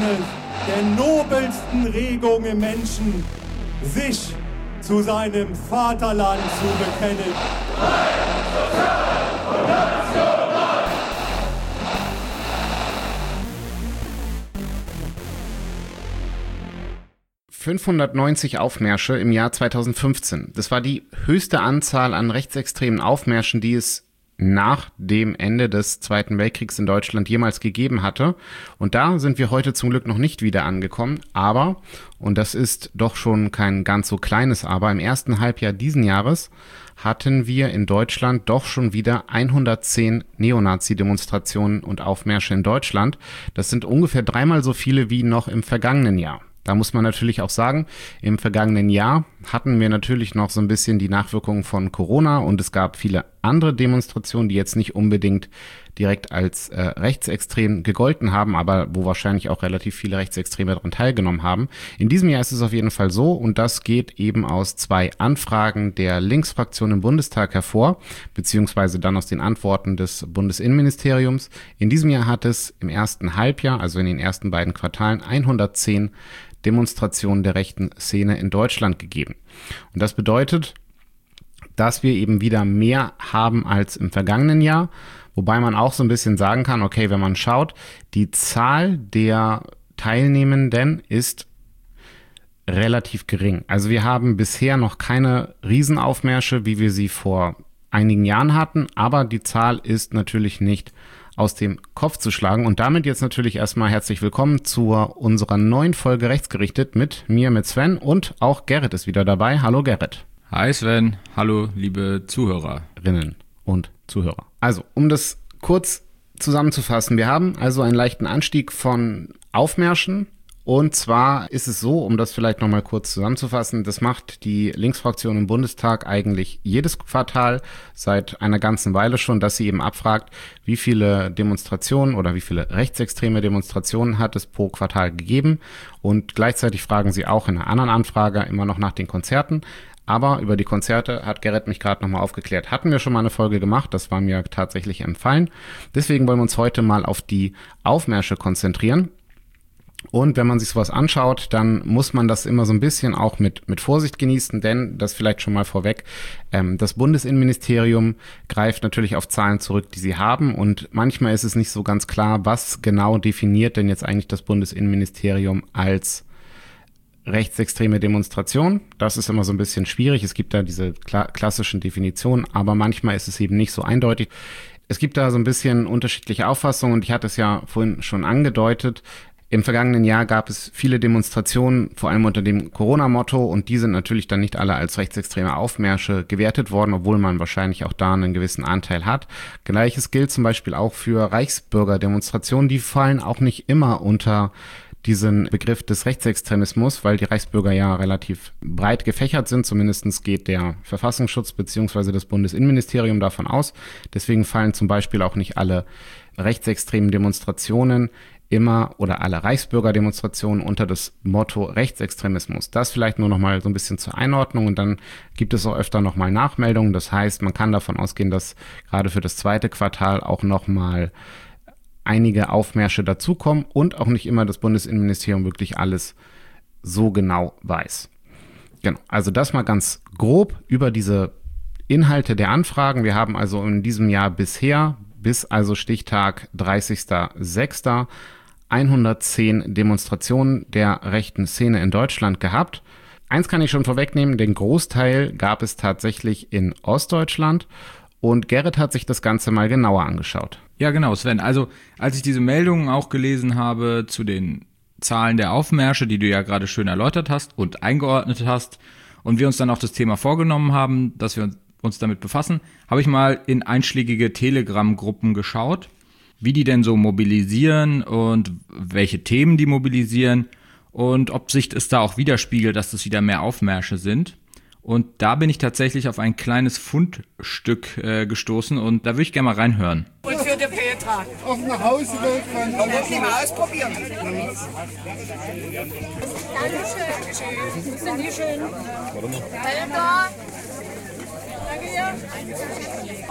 eine der nobelsten Regungen im Menschen, sich zu seinem Vaterland zu bekennen. ...590 Aufmärsche im Jahr 2015. Das war die höchste Anzahl an rechtsextremen Aufmärschen, die es nach dem Ende des Zweiten Weltkriegs in Deutschland jemals gegeben hatte. Und da sind wir heute zum Glück noch nicht wieder angekommen. Aber, und das ist doch schon kein ganz so kleines Aber, im ersten Halbjahr diesen Jahres hatten wir in Deutschland doch schon wieder 110 Neonazi-Demonstrationen und Aufmärsche in Deutschland. Das sind ungefähr 3-mal so viele wie noch im vergangenen Jahr. Da muss man natürlich auch sagen, im vergangenen Jahr hatten wir natürlich noch so ein bisschen die Nachwirkungen von Corona und es gab viele andere Demonstrationen, die jetzt nicht unbedingt direkt als rechtsextrem gegolten haben, aber wo wahrscheinlich auch relativ viele Rechtsextreme daran teilgenommen haben. In diesem Jahr ist es auf jeden Fall so und das geht eben aus 2 Anfragen der Linksfraktion im Bundestag hervor, beziehungsweise dann aus den Antworten des Bundesinnenministeriums. In diesem Jahr hat es im ersten Halbjahr, also in den ersten beiden Quartalen, 110 Demonstrationen der rechten Szene in Deutschland gegeben. Und das bedeutet, dass wir eben wieder mehr haben als im vergangenen Jahr, wobei man auch so ein bisschen sagen kann, okay, wenn man schaut, die Zahl der Teilnehmenden ist relativ gering. Also wir haben bisher noch keine Riesenaufmärsche, wie wir sie vor einigen Jahren hatten, aber die Zahl ist natürlich nicht aus dem Kopf zu schlagen. Und damit jetzt natürlich erstmal herzlich willkommen zu unserer neuen Folge Rechtsgerichtet mit mir, mit Sven, und auch Gerrit ist wieder dabei. Hallo Gerrit. Hi Sven, hallo liebe Zuhörerinnen und Zuhörer. Also, um das kurz zusammenzufassen, wir haben also einen leichten Anstieg von Aufmärschen. Und zwar ist es so, um das vielleicht nochmal kurz zusammenzufassen, das macht die Linksfraktion im Bundestag eigentlich jedes Quartal seit einer ganzen Weile schon, dass sie eben abfragt, wie viele Demonstrationen oder wie viele rechtsextreme Demonstrationen hat es pro Quartal gegeben. Und gleichzeitig fragen sie auch in einer anderen Anfrage immer noch nach den Konzerten. Aber über die Konzerte hat Gerrit mich gerade nochmal aufgeklärt. Hatten wir schon mal eine Folge gemacht, das war mir tatsächlich empfallen. Deswegen wollen wir uns heute mal auf die Aufmärsche konzentrieren. Und wenn man sich sowas anschaut, dann muss man das immer so ein bisschen auch mit Vorsicht genießen, denn das vielleicht schon mal vorweg, das Bundesinnenministerium greift natürlich auf Zahlen zurück, die sie haben und manchmal ist es nicht so ganz klar, was genau definiert denn jetzt eigentlich das Bundesinnenministerium als rechtsextreme Demonstration. Das ist immer so ein bisschen schwierig, es gibt da diese klassischen Definitionen, aber manchmal ist es eben nicht so eindeutig. Es gibt da so ein bisschen unterschiedliche Auffassungen und ich hatte es ja vorhin schon angedeutet. Im vergangenen Jahr gab es viele Demonstrationen, vor allem unter dem Corona-Motto, und die sind natürlich dann nicht alle als rechtsextreme Aufmärsche gewertet worden, obwohl man wahrscheinlich auch da einen gewissen Anteil hat. Gleiches gilt zum Beispiel auch für Reichsbürgerdemonstrationen, die fallen auch nicht immer unter diesen Begriff des Rechtsextremismus, weil die Reichsbürger ja relativ breit gefächert sind, zumindest geht der Verfassungsschutz bzw. das Bundesinnenministerium davon aus. Deswegen fallen zum Beispiel auch nicht alle rechtsextremen Demonstrationen immer oder alle Reichsbürgerdemonstrationen unter das Motto Rechtsextremismus. Das vielleicht nur noch mal so ein bisschen zur Einordnung und dann gibt es auch öfter noch mal Nachmeldungen. Das heißt, man kann davon ausgehen, dass gerade für das zweite Quartal auch noch mal einige Aufmärsche dazukommen und auch nicht immer das Bundesinnenministerium wirklich alles so genau weiß. Genau, also das mal ganz grob über diese Inhalte der Anfragen. Wir haben also in diesem Jahr bisher, bis also Stichtag 30.06., 110 Demonstrationen der rechten Szene in Deutschland gehabt. Eins kann ich schon vorwegnehmen, den Großteil gab es tatsächlich in Ostdeutschland und Gerrit hat sich das Ganze mal genauer angeschaut. Ja genau, Sven, also als ich diese Meldungen auch gelesen habe zu den Zahlen der Aufmärsche, die du ja gerade schön erläutert hast und eingeordnet hast und wir uns dann auch das Thema vorgenommen haben, dass wir uns damit befassen, habe ich mal in einschlägige Telegram-Gruppen geschaut, wie die denn so mobilisieren und welche Themen die mobilisieren und ob sich es da auch widerspiegelt, dass das wieder mehr Aufmärsche sind. Und da bin ich tatsächlich auf ein kleines Fundstück gestoßen und da würde ich gerne mal reinhören. Und für die Petra. Auf nach Hause will Und das nicht mal ausprobieren. Dankeschön. Sind die schön? Petra. Danke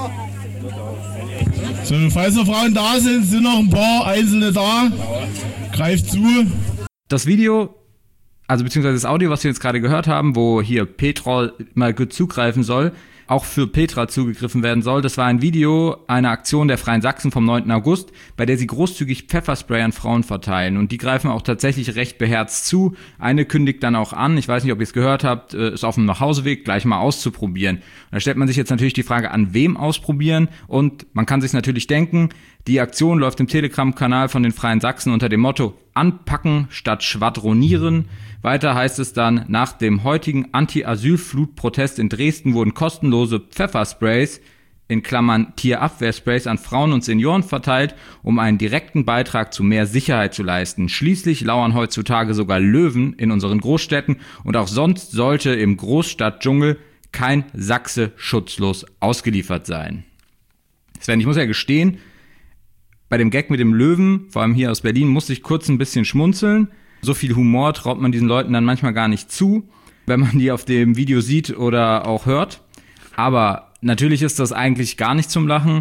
dir. So, falls noch Frauen da sind, sind noch ein paar Einzelne da. Greift zu. Das Video, also beziehungsweise das Audio, was wir jetzt gerade gehört haben, wo hier Petrol mal gut zugreifen soll, auch für Petra zugegriffen werden soll. Das war ein Video einer Aktion der Freien Sachsen vom 9. August, bei der sie großzügig Pfefferspray an Frauen verteilen. Und die greifen auch tatsächlich recht beherzt zu. Eine kündigt dann auch an, ich weiß nicht, ob ihr es gehört habt, ist auf dem Nachhauseweg, gleich mal auszuprobieren. Und da stellt man sich jetzt natürlich die Frage, an wem ausprobieren? Und man kann sich natürlich denken, die Aktion läuft im Telegram-Kanal von den Freien Sachsen unter dem Motto Anpacken statt Schwadronieren. Weiter heißt es dann, nach dem heutigen Anti-Asyl-Flut-Protest in Dresden wurden kostenlose Pfeffersprays, in Klammern Tierabwehrsprays, an Frauen und Senioren verteilt, um einen direkten Beitrag zu mehr Sicherheit zu leisten. Schließlich lauern heutzutage sogar Löwen in unseren Großstädten und auch sonst sollte im Großstadtdschungel kein Sachse schutzlos ausgeliefert sein. Sven, ich muss ja gestehen, bei dem Gag mit dem Löwen, vor allem hier aus Berlin, musste ich kurz ein bisschen schmunzeln. So viel Humor traut man diesen Leuten dann manchmal gar nicht zu, wenn man die auf dem Video sieht oder auch hört. Aber natürlich ist das eigentlich gar nicht zum Lachen.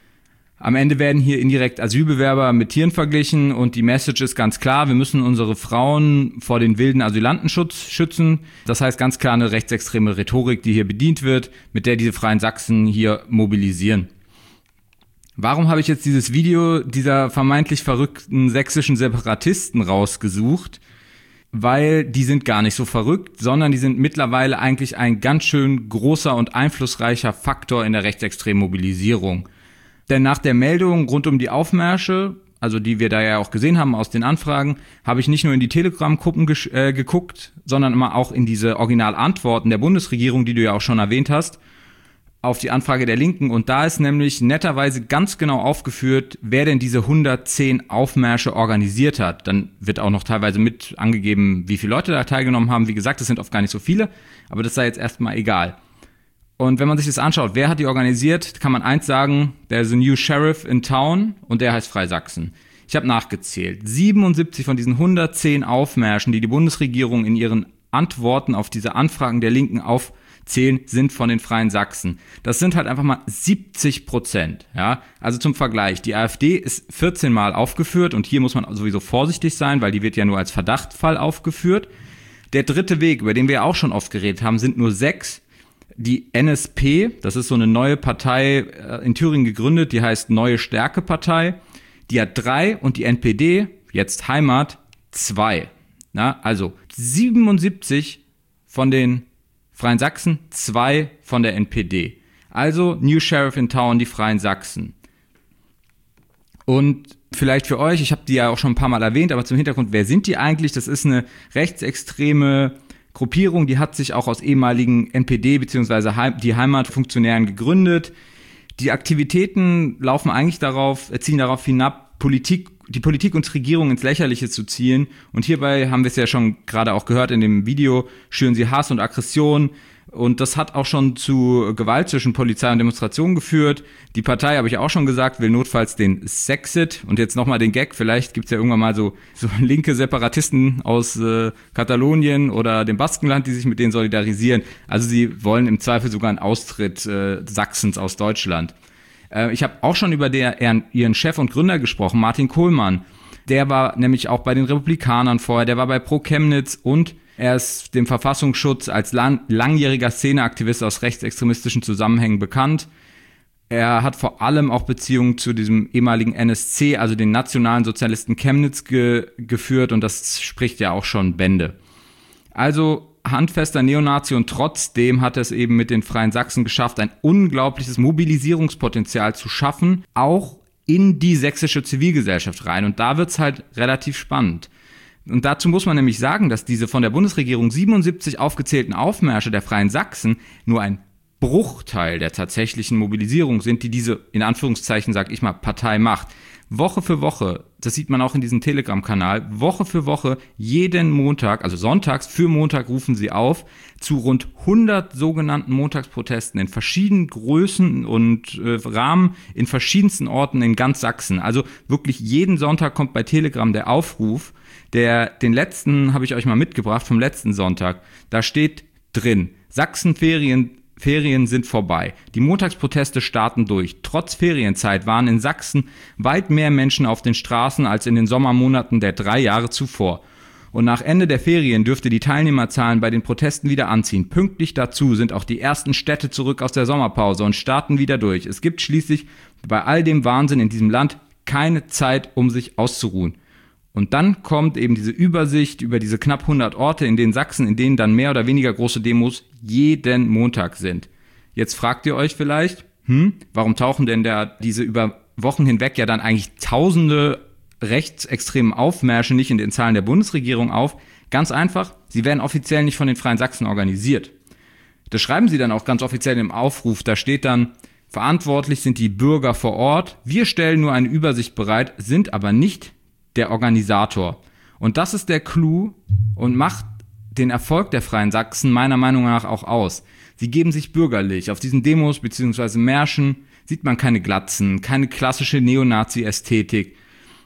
Am Ende werden hier indirekt Asylbewerber mit Tieren verglichen und die Message ist ganz klar, wir müssen unsere Frauen vor den wilden Asylantenschutz schützen. Das heißt ganz klar eine rechtsextreme Rhetorik, die hier bedient wird, mit der diese Freien Sachsen hier mobilisieren. Warum habe ich jetzt dieses Video dieser vermeintlich verrückten sächsischen Separatisten rausgesucht? Weil die sind gar nicht so verrückt, sondern die sind mittlerweile eigentlich ein ganz schön großer und einflussreicher Faktor in der rechtsextremen Mobilisierung. Denn nach der Meldung rund um die Aufmärsche, also die wir da ja auch gesehen haben aus den Anfragen, habe ich nicht nur in die Telegram-Gruppen geguckt, sondern immer auch in diese Originalantworten der Bundesregierung, die du ja auch schon erwähnt hast, auf die Anfrage der Linken. Und da ist nämlich netterweise ganz genau aufgeführt, wer denn diese 110 Aufmärsche organisiert hat. Dann wird auch noch teilweise mit angegeben, wie viele Leute da teilgenommen haben. Wie gesagt, das sind oft gar nicht so viele, aber das sei jetzt erstmal egal. Und wenn man sich das anschaut, wer hat die organisiert, kann man eins sagen, there is a new sheriff in town und der heißt Freie Sachsen. Ich habe nachgezählt. 77 von diesen 110 Aufmärschen, die die Bundesregierung in ihren Antworten auf diese Anfragen der Linken aufzählen, sind von den Freien Sachsen. Das sind halt einfach mal 70%. Ja? Also zum Vergleich, die AfD ist 14 Mal aufgeführt und hier muss man sowieso vorsichtig sein, weil die wird ja nur als Verdachtsfall aufgeführt. Der dritte Weg, über den wir auch schon oft geredet haben, sind nur 6. Die NSP, das ist so eine neue Partei in Thüringen gegründet, die heißt Neue Stärke Partei, die hat 3 und die NPD, jetzt Heimat, 2. Na, also 77 von den Freien Sachsen, 2 von der NPD. Also New Sheriff in Town, die Freien Sachsen. Und vielleicht für euch, ich habe die ja auch schon ein paar Mal erwähnt, aber zum Hintergrund, wer sind die eigentlich? Das ist eine rechtsextreme Gruppierung, die hat sich auch aus ehemaligen NPD bzw. die Heimatfunktionären gegründet. Die Aktivitäten laufen eigentlich zielen darauf hinab, die Politik und Regierung ins Lächerliche zu ziehen. Und hierbei haben wir es ja schon gerade auch gehört in dem Video, schüren sie Hass und Aggression. Und das hat auch schon zu Gewalt zwischen Polizei und Demonstrationen geführt. Die Partei, habe ich auch schon gesagt, will notfalls den Sexit. Und jetzt nochmal den Gag, vielleicht gibt es ja irgendwann mal so linke Separatisten aus Katalonien oder dem Baskenland, die sich mit denen solidarisieren. Also sie wollen im Zweifel sogar einen Austritt Sachsens aus Deutschland. Ich habe auch schon über ihren Chef und Gründer gesprochen, Martin Kohlmann. Der war nämlich auch bei den Republikanern vorher, der war bei Pro Chemnitz und er ist dem Verfassungsschutz als langjähriger Szeneaktivist aus rechtsextremistischen Zusammenhängen bekannt. Er hat vor allem auch Beziehungen zu diesem ehemaligen NSC, also den Nationalen Sozialisten Chemnitz, geführt und das spricht ja auch schon Bände. Also handfester Neonazi und trotzdem hat er es eben mit den Freien Sachsen geschafft, ein unglaubliches Mobilisierungspotenzial zu schaffen, auch in die sächsische Zivilgesellschaft rein. Und da wird's halt relativ spannend. Und dazu muss man nämlich sagen, dass diese von der Bundesregierung 77 aufgezählten Aufmärsche der Freien Sachsen nur ein Bruchteil der tatsächlichen Mobilisierung sind, die diese, in Anführungszeichen, sag ich mal, Partei macht. Woche für Woche, das sieht man auch in diesem Telegram-Kanal, Woche für Woche, jeden Montag, also sonntags für Montag rufen sie auf zu rund 100 sogenannten Montagsprotesten in verschiedenen Größen und Rahmen in verschiedensten Orten in ganz Sachsen. Also wirklich jeden Sonntag kommt bei Telegram der Aufruf, den letzten habe ich euch mal mitgebracht vom letzten Sonntag. Da steht drin, Sachsenferien Ferien sind vorbei. Die Montagsproteste starten durch. Trotz Ferienzeit waren in Sachsen weit mehr Menschen auf den Straßen als in den Sommermonaten der 3 Jahre zuvor. Und nach Ende der Ferien dürfte die Teilnehmerzahlen bei den Protesten wieder anziehen. Pünktlich dazu sind auch die ersten Städte zurück aus der Sommerpause und starten wieder durch. Es gibt schließlich bei all dem Wahnsinn in diesem Land keine Zeit, um sich auszuruhen. Und dann kommt eben diese Übersicht über diese knapp 100 Orte in den Sachsen, in denen dann mehr oder weniger große Demos jeden Montag sind. Jetzt fragt ihr euch vielleicht, warum tauchen denn diese über Wochen hinweg ja dann eigentlich tausende rechtsextremen Aufmärsche nicht in den Zahlen der Bundesregierung auf? Ganz einfach, sie werden offiziell nicht von den Freien Sachsen organisiert. Das schreiben sie dann auch ganz offiziell im Aufruf. Da steht dann, verantwortlich sind die Bürger vor Ort. Wir stellen nur eine Übersicht bereit, sind aber nicht der Organisator. Und das ist der Clou und macht den Erfolg der Freien Sachsen meiner Meinung nach auch aus. Sie geben sich bürgerlich. Auf diesen Demos bzw. Märschen sieht man keine Glatzen, keine klassische Neonazi-Ästhetik.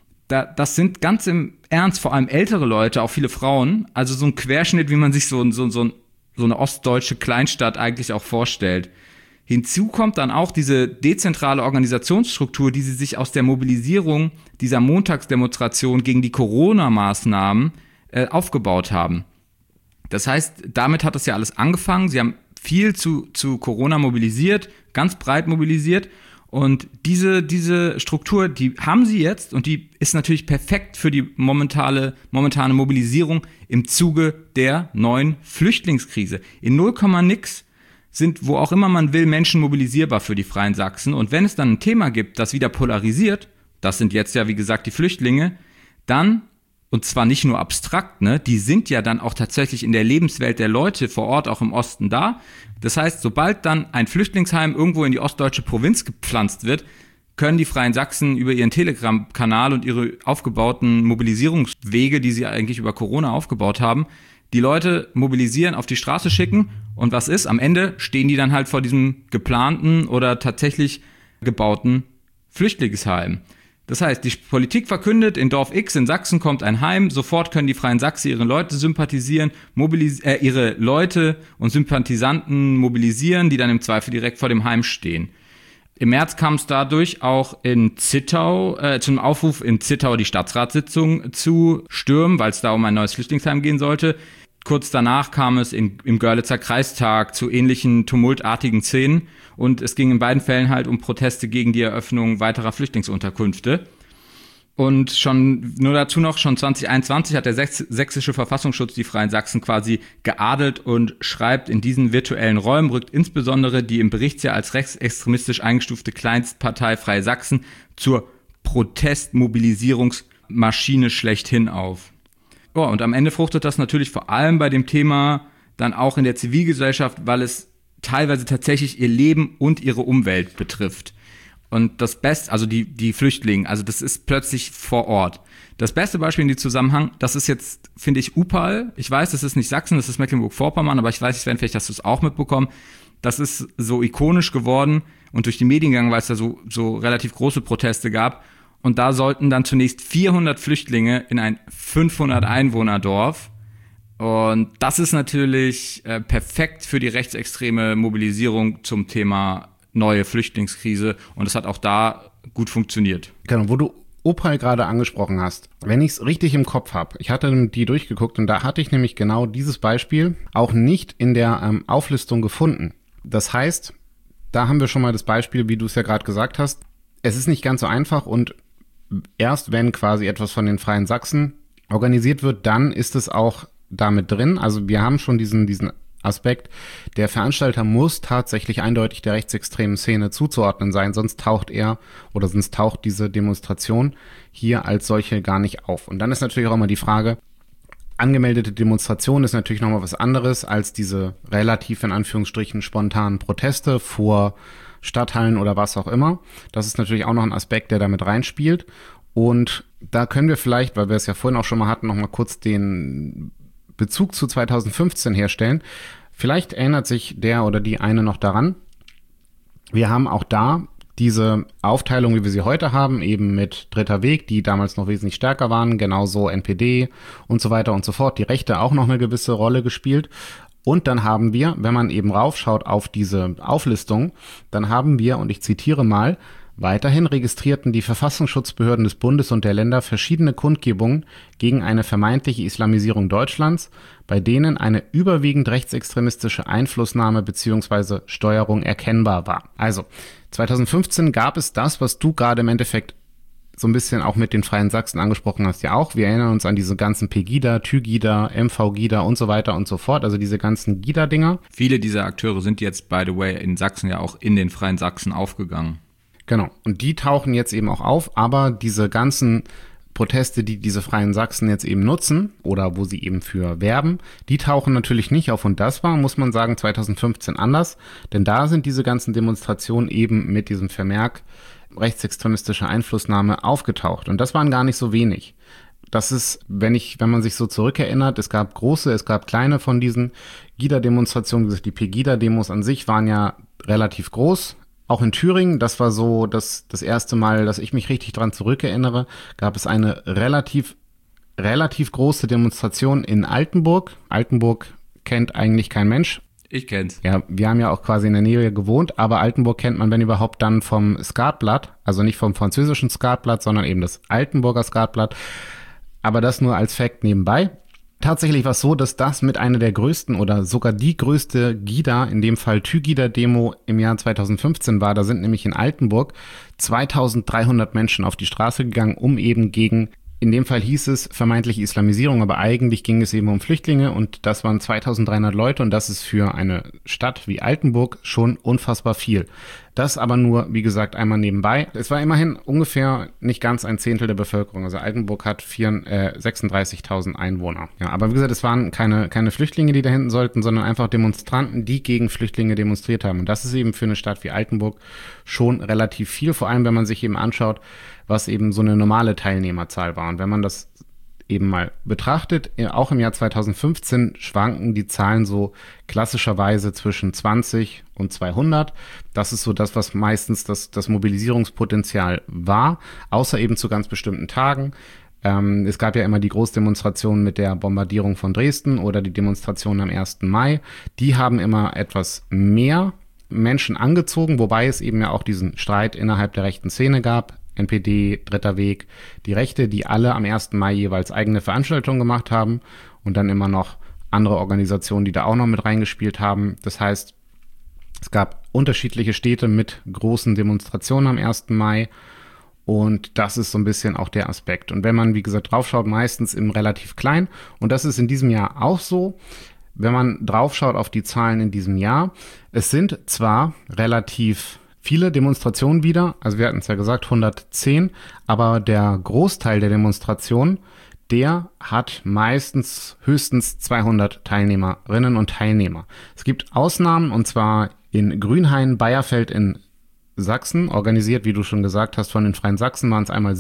Das sind ganz im Ernst vor allem ältere Leute, auch viele Frauen. Also so ein Querschnitt, wie man sich so eine ostdeutsche Kleinstadt eigentlich auch vorstellt. Hinzu kommt dann auch diese dezentrale Organisationsstruktur, die sie sich aus der Mobilisierung dieser Montagsdemonstration gegen die Corona-Maßnahmen aufgebaut haben. Das heißt, damit hat das ja alles angefangen. Sie haben viel zu Corona mobilisiert, ganz breit mobilisiert. Und diese Struktur, die haben sie jetzt und die ist natürlich perfekt für die momentane Mobilisierung im Zuge der neuen Flüchtlingskrise. In 0, nix sind, wo auch immer man will, Menschen mobilisierbar für die Freien Sachsen. Und wenn es dann ein Thema gibt, das wieder polarisiert, das sind jetzt ja, wie gesagt, die Flüchtlinge, dann, und zwar nicht nur abstrakt, ne, die sind ja dann auch tatsächlich in der Lebenswelt der Leute vor Ort, auch im Osten da. Das heißt, sobald dann ein Flüchtlingsheim irgendwo in die ostdeutsche Provinz gepflanzt wird, können die Freien Sachsen über ihren Telegram-Kanal und ihre aufgebauten Mobilisierungswege, die sie eigentlich über Corona aufgebaut haben, die Leute mobilisieren, auf die Straße schicken und was ist? Am Ende stehen die dann halt vor diesem geplanten oder tatsächlich gebauten Flüchtlingsheim. Das heißt, die Politik verkündet, in Dorf X in Sachsen kommt ein Heim, sofort können die Freien Sachsen ihre Leute sympathisieren, ihre Leute und Sympathisanten mobilisieren, die dann im Zweifel direkt vor dem Heim stehen. Im März kam es dadurch auch in Zittau, zum Aufruf in Zittau die Stadtratssitzung zu stürmen, weil es da um ein neues Flüchtlingsheim gehen sollte. Kurz danach kam es im Görlitzer Kreistag zu ähnlichen tumultartigen Szenen und es ging in beiden Fällen halt um Proteste gegen die Eröffnung weiterer Flüchtlingsunterkünfte. Und schon 2021 hat der sächsische Verfassungsschutz die Freien Sachsen quasi geadelt und schreibt, in diesen virtuellen Räumen rückt insbesondere die im Berichtsjahr als rechtsextremistisch eingestufte Kleinstpartei Freie Sachsen zur Protestmobilisierungsmaschine schlechthin auf. Oh, und am Ende fruchtet das natürlich vor allem bei dem Thema dann auch in der Zivilgesellschaft, weil es teilweise tatsächlich ihr Leben und ihre Umwelt betrifft. Und das Beste, also die Flüchtlinge, also das ist plötzlich vor Ort. Das beste Beispiel in dem Zusammenhang, das ist jetzt, finde ich, Upal. Ich weiß, das ist nicht Sachsen, das ist Mecklenburg-Vorpommern, aber ich weiß, Sven, vielleicht hast du es auch mitbekommen. Das ist so ikonisch geworden und durch die Medien gegangen, weil es da so relativ große Proteste gab. Und da sollten dann zunächst 400 Flüchtlinge in ein 500-Einwohner-Dorf. Und das ist natürlich perfekt für die rechtsextreme Mobilisierung zum Thema neue Flüchtlingskrise. Und es hat auch da gut funktioniert. Genau, wo du Opal gerade angesprochen hast. Wenn ich es richtig im Kopf habe, ich hatte die durchgeguckt und da hatte ich nämlich genau dieses Beispiel auch nicht in der Auflistung gefunden. Das heißt, da haben wir schon mal das Beispiel, wie du es ja gerade gesagt hast. Es ist nicht ganz so einfach und erst wenn quasi etwas von den Freien Sachsen organisiert wird, dann ist es auch damit drin. Also wir haben schon diesen Aspekt, der Veranstalter muss tatsächlich eindeutig der rechtsextremen Szene zuzuordnen sein, sonst taucht diese Demonstration hier als solche gar nicht auf. Und dann ist natürlich auch immer die Frage, angemeldete Demonstration ist natürlich nochmal was anderes als diese relativ in Anführungsstrichen spontanen Proteste vor Stadthallen oder was auch immer. Das ist natürlich auch noch ein Aspekt, der damit reinspielt. Und da können wir vielleicht, weil wir es ja vorhin auch schon mal hatten, nochmal kurz den Bezug zu 2015 herstellen. Vielleicht erinnert sich der oder die eine noch daran. Wir haben auch da diese Aufteilung, wie wir sie heute haben, eben mit Dritter Weg, die damals noch wesentlich stärker waren, genauso NPD und so weiter und so fort. Die Rechte auch noch eine gewisse Rolle gespielt. Und dann haben wir, wenn man eben raufschaut auf diese Auflistung, dann haben wir, und ich zitiere mal, weiterhin registrierten die Verfassungsschutzbehörden des Bundes und der Länder verschiedene Kundgebungen gegen eine vermeintliche Islamisierung Deutschlands, bei denen eine überwiegend rechtsextremistische Einflussnahme bzw. Steuerung erkennbar war. Also 2015 gab es das, was du gerade im Endeffekt so ein bisschen auch mit den Freien Sachsen angesprochen hast, ja auch. Wir erinnern uns an diese ganzen Pegida, TÜGIDA, MVGIDA und so weiter und so fort, also diese ganzen GIDA-Dinger. Viele dieser Akteure sind jetzt, by the way, in Sachsen ja auch in den Freien Sachsen aufgegangen. Genau, und die tauchen jetzt eben auch auf, aber diese ganzen Proteste, die diese Freien Sachsen jetzt eben nutzen oder wo sie eben für werben, die tauchen natürlich nicht auf. Und das war, muss man sagen, 2015 anders, denn da sind diese ganzen Demonstrationen eben mit diesem Vermerk rechtsextremistische Einflussnahme aufgetaucht. Und das waren gar nicht so wenig. Das ist, wenn man sich so zurückerinnert, es gab große, es gab kleine von diesen GIDA-Demonstrationen. Die Pegida-Demos an sich waren ja relativ groß. Auch in Thüringen, das war so das erste Mal, dass ich mich richtig dran zurückerinnere, gab es eine relativ große Demonstration in Altenburg. Altenburg kennt eigentlich kein Mensch. Ich kenn's. Ja, wir haben ja auch quasi in der Nähe gewohnt, aber Altenburg kennt man, wenn überhaupt, dann vom Skatblatt, also nicht vom französischen Skatblatt, sondern eben das Altenburger Skatblatt. Aber das nur als Fact nebenbei. Tatsächlich war es so, dass das mit einer der größten oder sogar die größte GIDA, in dem Fall TÜGIDA-Demo im Jahr 2015 war. Da sind nämlich in Altenburg 2300 Menschen auf die Straße gegangen, um eben gegen, in dem Fall hieß es vermeintliche Islamisierung, aber eigentlich ging es eben um Flüchtlinge und das waren 2300 Leute und das ist für eine Stadt wie Altenburg schon unfassbar viel. Das aber nur, wie gesagt, einmal nebenbei. Es war immerhin ungefähr nicht ganz ein Zehntel der Bevölkerung. Also Altenburg hat 36.000 Einwohner. Ja, aber wie gesagt, es waren keine Flüchtlinge, die da hinten sollten, sondern einfach Demonstranten, die gegen Flüchtlinge demonstriert haben. Und das ist eben für eine Stadt wie Altenburg schon relativ viel, vor allem wenn man sich eben anschaut, was eben so eine normale Teilnehmerzahl war. Und wenn man das eben mal betrachtet, auch im Jahr 2015 schwanken die Zahlen so klassischerweise zwischen 20 und 200. Das ist so das, was meistens das Mobilisierungspotenzial war, außer eben zu ganz bestimmten Tagen. Es gab ja immer die Großdemonstrationen mit der Bombardierung von Dresden oder die Demonstrationen am 1. Mai. Die haben immer etwas mehr Menschen angezogen, wobei es eben ja auch diesen Streit innerhalb der rechten Szene gab. NPD, Dritter Weg, die Rechte, die alle am 1. Mai jeweils eigene Veranstaltungen gemacht haben und dann immer noch andere Organisationen, die da auch noch mit reingespielt haben. Das heißt, es gab unterschiedliche Städte mit großen Demonstrationen am 1. Mai und das ist so ein bisschen auch der Aspekt. Und wenn man, wie gesagt, draufschaut, meistens im relativ klein und das ist in diesem Jahr auch so. Wenn man draufschaut auf die Zahlen in diesem Jahr, es sind zwar relativ viele Demonstrationen wieder, also wir hatten es ja gesagt, 110, aber der Großteil der Demonstrationen, der hat meistens höchstens 200 Teilnehmerinnen und Teilnehmer. Es gibt Ausnahmen, und zwar in Grünhain, Bayerfeld in Sachsen, organisiert, wie du schon gesagt hast, von den Freien Sachsen waren es einmal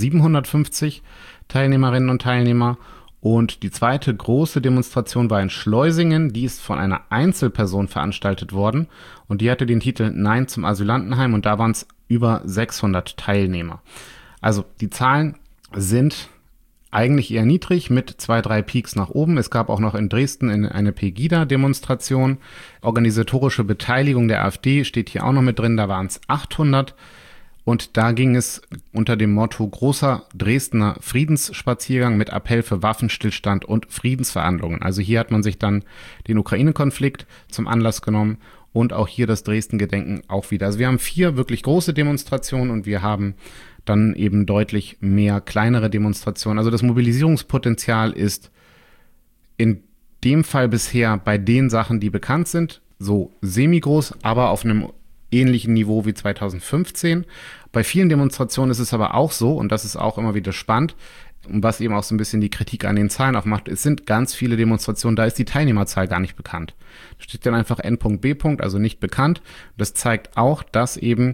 750 Teilnehmerinnen und Teilnehmer. Und die zweite große Demonstration war in Schleusingen, die ist von einer Einzelperson veranstaltet worden und die hatte den Titel Nein zum Asylantenheim und da waren es über 600 Teilnehmer. Also die Zahlen sind eigentlich eher niedrig mit 2-3 Peaks nach oben. Es gab auch noch in Dresden eine Pegida-Demonstration. Organisatorische Beteiligung der AfD steht hier auch noch mit drin, da waren es 800. Und da ging es unter dem Motto großer Dresdner Friedensspaziergang mit Appell für Waffenstillstand und Friedensverhandlungen. Also hier hat man sich dann den Ukraine-Konflikt zum Anlass genommen und auch hier das Dresden-Gedenken auch wieder. Also wir haben 4 wirklich große Demonstrationen und wir haben dann eben deutlich mehr kleinere Demonstrationen. Also das Mobilisierungspotenzial ist in dem Fall bisher bei den Sachen, die bekannt sind, so semi-groß, aber auf einem ähnlichen Niveau wie 2015. Bei vielen Demonstrationen ist es aber auch so, und das ist auch immer wieder spannend, und was eben auch so ein bisschen die Kritik an den Zahlen aufmacht, es sind ganz viele Demonstrationen, da ist die Teilnehmerzahl gar nicht bekannt. Da steht dann einfach N.B., also nicht bekannt. Das zeigt auch, dass eben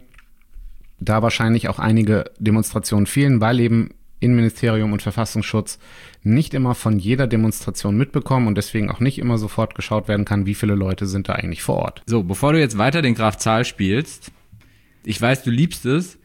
da wahrscheinlich auch einige Demonstrationen fehlen, weil eben Innenministerium und Verfassungsschutz nicht immer von jeder Demonstration mitbekommen und deswegen auch nicht immer sofort geschaut werden kann, wie viele Leute sind da eigentlich vor Ort. So, bevor du jetzt weiter den Graf Zahl spielst, ich weiß, du liebst es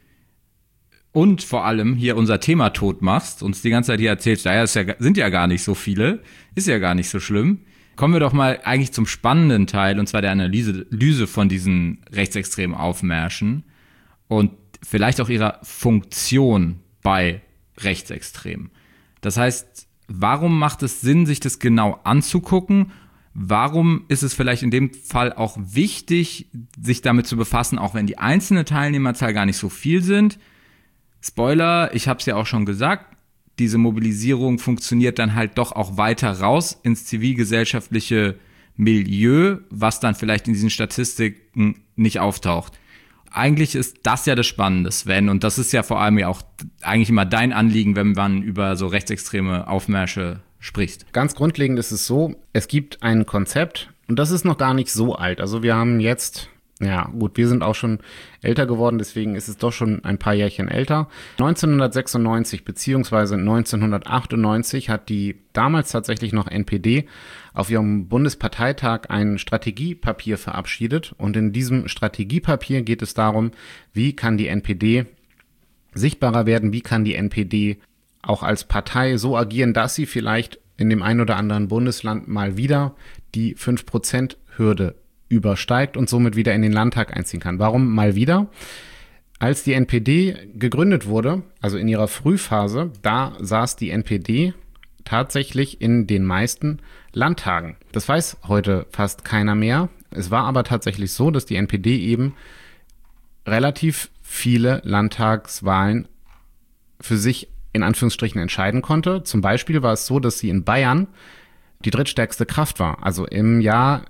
und vor allem hier unser Thema tot machst, uns die ganze Zeit hier erzählst, naja, sind ja gar nicht so viele, ist ja gar nicht so schlimm, Kommen wir doch mal eigentlich zum spannenden Teil, und zwar der Analyse von diesen rechtsextremen Aufmärschen und vielleicht auch ihrer Funktion bei Rechtsextremen. Das heißt, warum macht es Sinn, sich das genau anzugucken? Warum ist es vielleicht in dem Fall auch wichtig, sich damit zu befassen, auch wenn die einzelne Teilnehmerzahl gar nicht so viel sind? Spoiler, ich habe es ja auch schon gesagt, diese Mobilisierung funktioniert dann halt doch auch weiter raus ins zivilgesellschaftliche Milieu, was dann vielleicht in diesen Statistiken nicht auftaucht. Eigentlich ist das ja das Spannende, Sven, und das ist ja vor allem ja auch eigentlich immer dein Anliegen, wenn man über so rechtsextreme Aufmärsche spricht. Ganz grundlegend ist es so, es gibt ein Konzept und das ist noch gar nicht so alt. Also wir haben jetzt, ja gut, wir sind auch schon älter geworden, deswegen ist es doch schon ein paar Jährchen älter. 1996 beziehungsweise 1998 hat die damals tatsächlich noch NPD auf ihrem Bundesparteitag ein Strategiepapier verabschiedet. Und in diesem Strategiepapier geht es darum, wie kann die NPD sichtbarer werden, wie kann die NPD auch als Partei so agieren, dass sie vielleicht in dem einen oder anderen Bundesland mal wieder die 5%-Hürde übersteigt und somit wieder in den Landtag einziehen kann. Warum mal wieder? Als die NPD gegründet wurde, also in ihrer Frühphase, da saß die NPD tatsächlich in den meisten Landtagen. Das weiß heute fast keiner mehr. Es war aber tatsächlich so, dass die NPD eben relativ viele Landtagswahlen für sich in Anführungsstrichen entscheiden konnte. Zum Beispiel war es so, dass sie in Bayern die drittstärkste Kraft war. Also im Jahr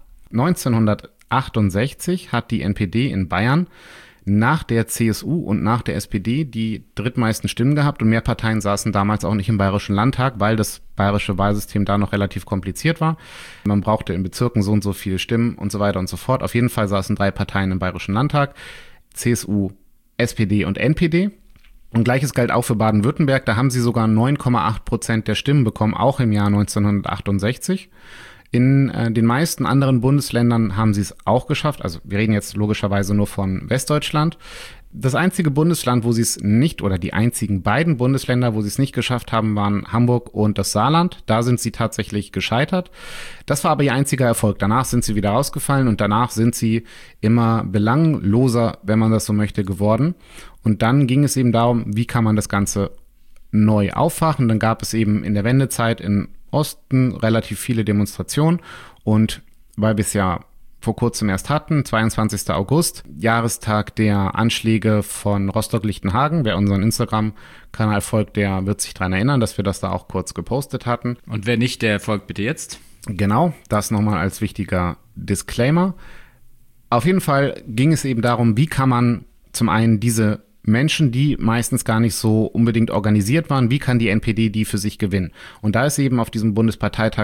1968 hat die NPD in Bayern nach der CSU und nach der SPD die drittmeisten Stimmen gehabt und mehr Parteien saßen damals auch nicht im Bayerischen Landtag, weil das bayerische Wahlsystem da noch relativ kompliziert war. Man brauchte in Bezirken so und so viele Stimmen und so weiter und so fort. Auf jeden Fall saßen 3 Parteien im Bayerischen Landtag, CSU, SPD und NPD. Und Gleiches galt auch für Baden-Württemberg, da haben sie sogar 9,8% der Stimmen bekommen, auch im Jahr 1968. In den meisten anderen Bundesländern haben sie es auch geschafft. Also wir reden jetzt logischerweise nur von Westdeutschland. Das einzige Bundesland, wo sie es nicht, oder die einzigen beiden Bundesländer, wo sie es nicht geschafft haben, waren Hamburg und das Saarland. Da sind sie tatsächlich gescheitert. Das war aber ihr einziger Erfolg. Danach sind sie wieder rausgefallen und danach sind sie immer belangloser, wenn man das so möchte, geworden. Und dann ging es eben darum, wie kann man das Ganze neu auffachen. Dann gab es eben in der Wendezeit in Osten relativ viele Demonstrationen und weil wir es ja vor kurzem erst hatten, 22. August, Jahrestag der Anschläge von Rostock-Lichtenhagen. Wer unseren Instagram-Kanal folgt, der wird sich daran erinnern, dass wir das da auch kurz gepostet hatten. Und wer nicht, der folgt bitte jetzt. Genau, das nochmal als wichtiger Disclaimer. Auf jeden Fall ging es eben darum, wie kann man zum einen diese Menschen, die meistens gar nicht so unbedingt organisiert waren, wie kann die NPD die für sich gewinnen? Und da ist eben auf diesem Bundesparteitag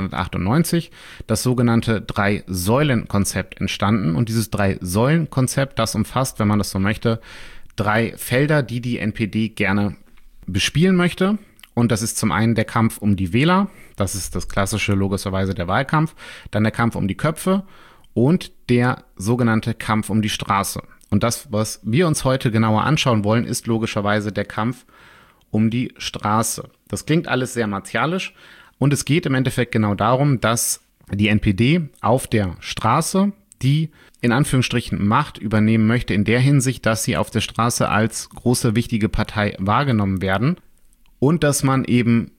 1998 das sogenannte 3-Säulen-Konzept entstanden. Und dieses 3-Säulen-Konzept, das umfasst, wenn man das so möchte, 3 Felder, die die NPD gerne bespielen möchte. Und das ist zum einen der Kampf um die Wähler, das ist das klassische logischerweise der Wahlkampf, dann der Kampf um die Köpfe und der sogenannte Kampf um die Straße. Und das, was wir uns heute genauer anschauen wollen, ist logischerweise der Kampf um die Straße. Das klingt alles sehr martialisch und es geht im Endeffekt genau darum, dass die NPD auf der Straße die in Anführungsstrichen Macht übernehmen möchte in der Hinsicht, dass sie auf der Straße als große, wichtige Partei wahrgenommen werden und dass man eben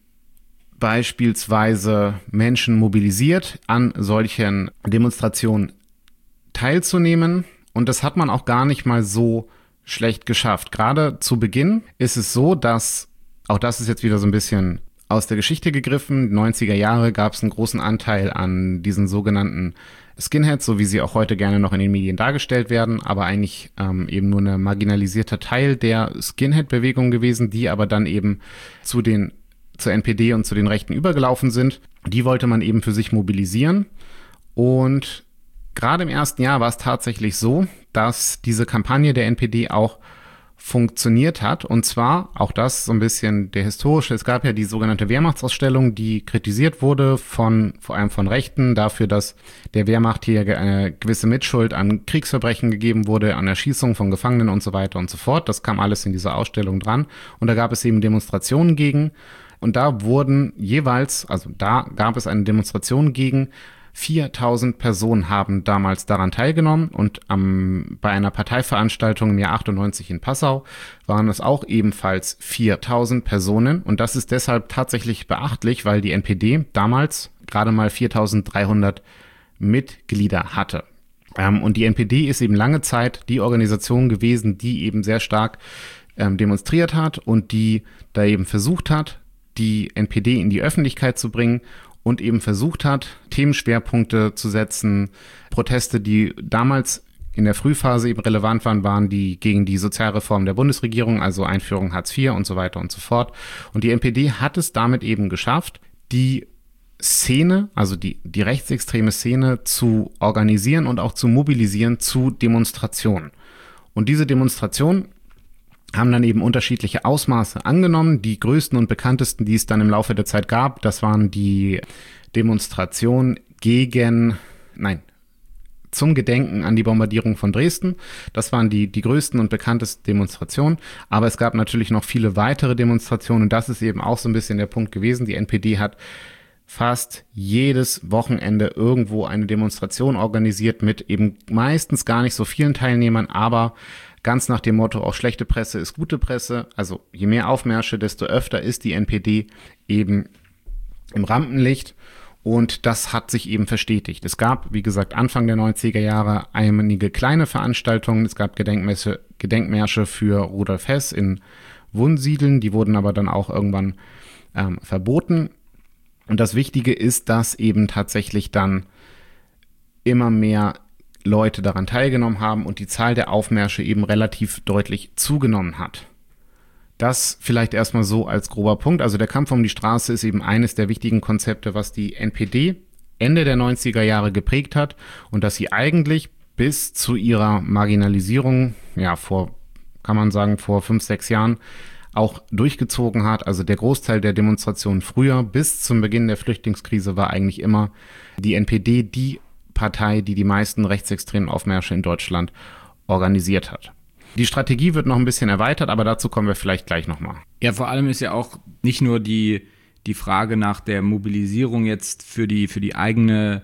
beispielsweise Menschen mobilisiert, an solchen Demonstrationen teilzunehmen. Und das hat man auch gar nicht mal so schlecht geschafft. Gerade zu Beginn ist es so, dass, auch das ist jetzt wieder so ein bisschen aus der Geschichte gegriffen, 90er Jahre gab es einen großen Anteil an diesen sogenannten Skinheads, so wie sie auch heute gerne noch in den Medien dargestellt werden, aber eigentlich eben nur ein marginalisierter Teil der Skinhead-Bewegung gewesen, die aber dann eben zur NPD und zu den Rechten übergelaufen sind. Die wollte man eben für sich mobilisieren und gerade im ersten Jahr war es tatsächlich so, dass diese Kampagne der NPD auch funktioniert hat. Und zwar, auch das so ein bisschen der historische, es gab ja die sogenannte Wehrmachtsausstellung, die kritisiert wurde vor allem von Rechten dafür, dass der Wehrmacht hier eine gewisse Mitschuld an Kriegsverbrechen gegeben wurde, an Erschießungen von Gefangenen und so weiter und so fort. Das kam alles in dieser Ausstellung dran. Und da gab es eben Demonstrationen gegen. Und da wurden jeweils, also da gab es eine Demonstration gegen 4.000 Personen haben damals daran teilgenommen und bei einer Parteiveranstaltung im Jahr 98 in Passau waren es auch ebenfalls 4.000 Personen und das ist deshalb tatsächlich beachtlich, weil die NPD damals gerade mal 4.300 Mitglieder hatte. Und die NPD ist eben lange Zeit die Organisation gewesen, die eben sehr stark demonstriert hat und die da eben versucht hat, die NPD in die Öffentlichkeit zu bringen und eben versucht hat, Themenschwerpunkte zu setzen, Proteste, die damals in der Frühphase eben relevant waren die gegen die Sozialreform der Bundesregierung, also Einführung Hartz IV und so weiter und so fort. Und die NPD hat es damit eben geschafft, die Szene, also die rechtsextreme Szene zu organisieren und auch zu mobilisieren zu Demonstrationen. Und diese Demonstrationen haben dann eben unterschiedliche Ausmaße angenommen. Die größten und bekanntesten, die es dann im Laufe der Zeit gab, das waren die Demonstrationen zum Gedenken an die Bombardierung von Dresden. Das waren die größten und bekanntesten Demonstrationen. Aber es gab natürlich noch viele weitere Demonstrationen und das ist eben auch so ein bisschen der Punkt gewesen. Die NPD hat fast jedes Wochenende irgendwo eine Demonstration organisiert mit eben meistens gar nicht so vielen Teilnehmern, aber ganz nach dem Motto, auch schlechte Presse ist gute Presse. Also je mehr Aufmärsche, desto öfter ist die NPD eben im Rampenlicht. Und das hat sich eben verstetigt. Es gab, wie gesagt, Anfang der 90er Jahre einige kleine Veranstaltungen. Es gab Gedenkmärsche für Rudolf Hess in Wunsiedel. Die wurden aber dann auch irgendwann verboten. Und das Wichtige ist, dass eben tatsächlich dann immer mehr Leute daran teilgenommen haben und die Zahl der Aufmärsche eben relativ deutlich zugenommen hat. Das vielleicht erstmal so als grober Punkt. Also der Kampf um die Straße ist eben eines der wichtigen Konzepte, was die NPD Ende der 90er Jahre geprägt hat und dass sie eigentlich bis zu ihrer Marginalisierung, kann man sagen, vor 5-6 Jahren auch durchgezogen hat. Also der Großteil der Demonstrationen früher bis zum Beginn der Flüchtlingskrise war eigentlich immer die NPD die Partei, die die meisten rechtsextremen Aufmärsche in Deutschland organisiert hat. Die Strategie wird noch ein bisschen erweitert, aber dazu kommen wir vielleicht gleich nochmal. Ja, vor allem ist ja auch nicht nur die Frage nach der Mobilisierung jetzt für die eigene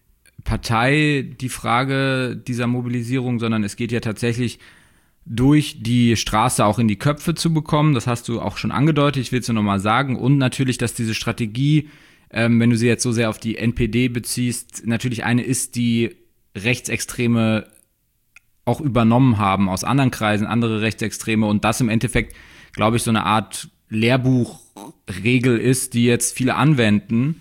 Partei die Frage dieser Mobilisierung, sondern es geht ja tatsächlich durch die Straße auch in die Köpfe zu bekommen. Das hast du auch schon angedeutet, ich will es nur nochmal sagen. Und natürlich, dass diese Strategie, wenn du sie jetzt so sehr auf die NPD beziehst, natürlich eine ist, die Rechtsextreme auch übernommen haben aus anderen Kreisen, andere Rechtsextreme und das im Endeffekt, glaube ich, so eine Art Lehrbuchregel ist, die jetzt viele anwenden.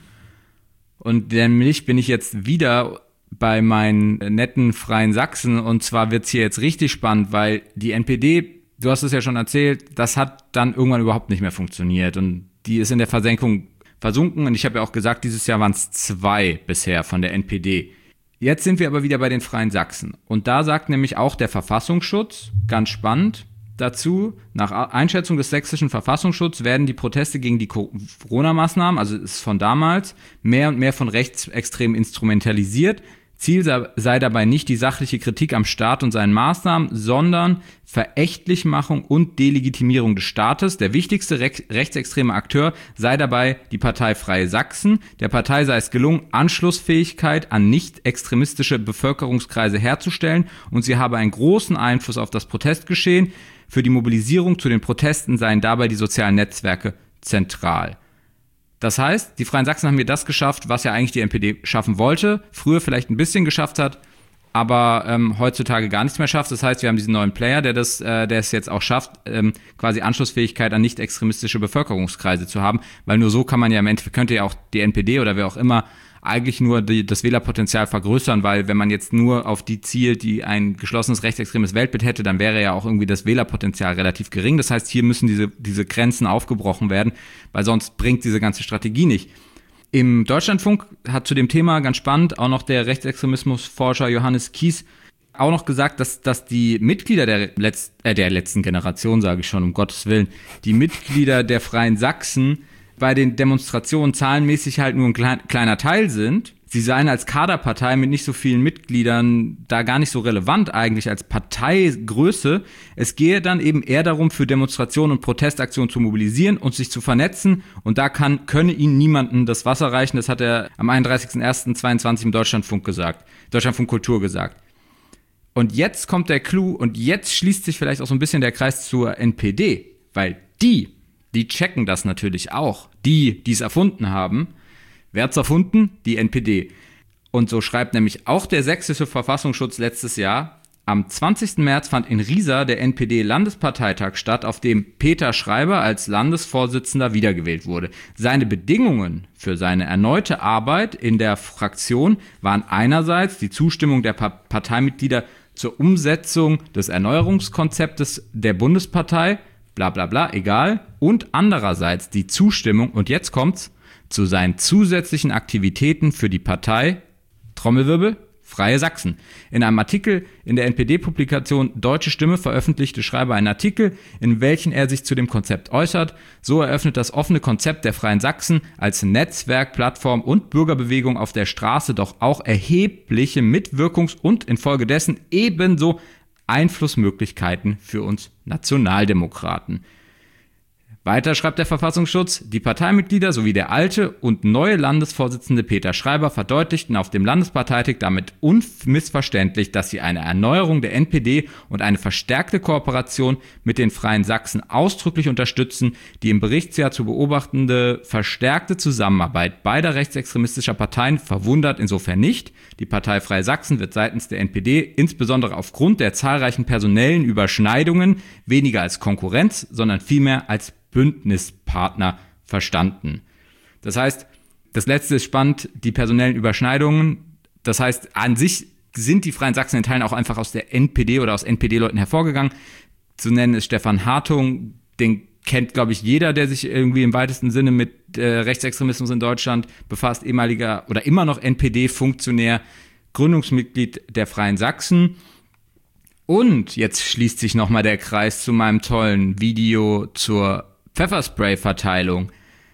Und nämlich bin ich jetzt wieder bei meinen netten Freien Sachsen und zwar wird's hier jetzt richtig spannend, weil die NPD, du hast es ja schon erzählt, das hat dann irgendwann überhaupt nicht mehr funktioniert und die ist in der Versenkung versunken und ich habe ja auch gesagt, dieses Jahr waren es 2 bisher von der NPD. Jetzt sind wir aber wieder bei den Freien Sachsen. Und da sagt nämlich auch der Verfassungsschutz, ganz spannend dazu, nach Einschätzung des sächsischen Verfassungsschutzes werden die Proteste gegen die Corona-Maßnahmen, also ist von damals, mehr und mehr von Rechtsextremen instrumentalisiert. Ziel sei dabei nicht die sachliche Kritik am Staat und seinen Maßnahmen, sondern Verächtlichmachung und Delegitimierung des Staates. Der wichtigste rechtsextreme Akteur sei dabei die Partei Freie Sachsen. Der Partei sei es gelungen, Anschlussfähigkeit an nicht extremistische Bevölkerungskreise herzustellen und sie habe einen großen Einfluss auf das Protestgeschehen. Für die Mobilisierung zu den Protesten seien dabei die sozialen Netzwerke zentral. Das heißt, die Freien Sachsen haben hier das geschafft, was ja eigentlich die NPD schaffen wollte, früher vielleicht ein bisschen geschafft hat, aber heutzutage gar nichts mehr schafft. Das heißt, wir haben diesen neuen Player, der es jetzt auch schafft, quasi Anschlussfähigkeit an nicht extremistische Bevölkerungskreise zu haben, weil nur so kann man ja im Endeffekt, könnte ja auch die NPD oder wer auch immer eigentlich nur das Wählerpotenzial vergrößern, weil wenn man jetzt nur auf die zielt, die ein geschlossenes rechtsextremes Weltbild hätte, dann wäre ja auch irgendwie das Wählerpotenzial relativ gering. Das heißt, hier müssen diese Grenzen aufgebrochen werden, weil sonst bringt diese ganze Strategie nicht. Im Deutschlandfunk hat zu dem Thema, ganz spannend, auch noch der Rechtsextremismusforscher Johannes Kies auch noch gesagt, dass die Mitglieder der letzten Generation, sage ich schon, um Gottes Willen, die Mitglieder der Freien Sachsen bei den Demonstrationen zahlenmäßig halt nur ein kleiner Teil sind. sie seien als Kaderpartei mit nicht so vielen Mitgliedern da gar nicht so relevant eigentlich als Parteigröße. Es gehe dann eben eher darum, für Demonstrationen und Protestaktionen zu mobilisieren und sich zu vernetzen. Und da könne ihnen niemanden das Wasser reichen. Das hat er am 31.01.22 im Deutschlandfunk Kultur gesagt. Und jetzt kommt der Clou und jetzt schließt sich vielleicht auch so ein bisschen der Kreis zur NPD, weil die checken das natürlich auch. Die es erfunden haben. Wer hat's erfunden? Die NPD. Und so schreibt nämlich auch der sächsische Verfassungsschutz letztes Jahr, am 20. März fand in Riesa der NPD-Landesparteitag statt, auf dem Peter Schreiber als Landesvorsitzender wiedergewählt wurde. Seine Bedingungen für seine erneute Arbeit in der Fraktion waren einerseits die Zustimmung der Parteimitglieder zur Umsetzung des Erneuerungskonzeptes der Bundespartei, bla bla bla, egal, und andererseits die Zustimmung, und jetzt kommt's, zu seinen zusätzlichen Aktivitäten für die Partei, Trommelwirbel, Freie Sachsen. In einem Artikel in der NPD-Publikation Deutsche Stimme veröffentlichte Schreiber einen Artikel, in welchem er sich zu dem Konzept äußert. So eröffnet das offene Konzept der Freien Sachsen als Netzwerk, Plattform und Bürgerbewegung auf der Straße doch auch erhebliche Mitwirkungs- und infolgedessen ebenso Einflussmöglichkeiten für uns Nationaldemokraten. Weiter schreibt der Verfassungsschutz, die Parteimitglieder sowie der alte und neue Landesvorsitzende Peter Schreiber verdeutlichten auf dem Landesparteitag damit unmissverständlich, dass sie eine Erneuerung der NPD und eine verstärkte Kooperation mit den Freien Sachsen ausdrücklich unterstützen. Die im Berichtsjahr zu beobachtende verstärkte Zusammenarbeit beider rechtsextremistischer Parteien verwundert insofern nicht. Die Partei Freie Sachsen wird seitens der NPD insbesondere aufgrund der zahlreichen personellen Überschneidungen weniger als Konkurrenz, sondern vielmehr als Bündnispartner verstanden. Das heißt, das letzte ist spannend, die personellen Überschneidungen. Das heißt, an sich sind die Freien Sachsen in Teilen auch einfach aus der NPD oder aus NPD-Leuten hervorgegangen. Zu nennen ist Stefan Hartung, den kennt, glaube ich, jeder, der sich irgendwie im weitesten Sinne mit Rechtsextremismus in Deutschland befasst, ehemaliger oder immer noch NPD-Funktionär, Gründungsmitglied der Freien Sachsen. Und jetzt schließt sich nochmal der Kreis zu meinem tollen Video zur Pfefferspray-Verteilung.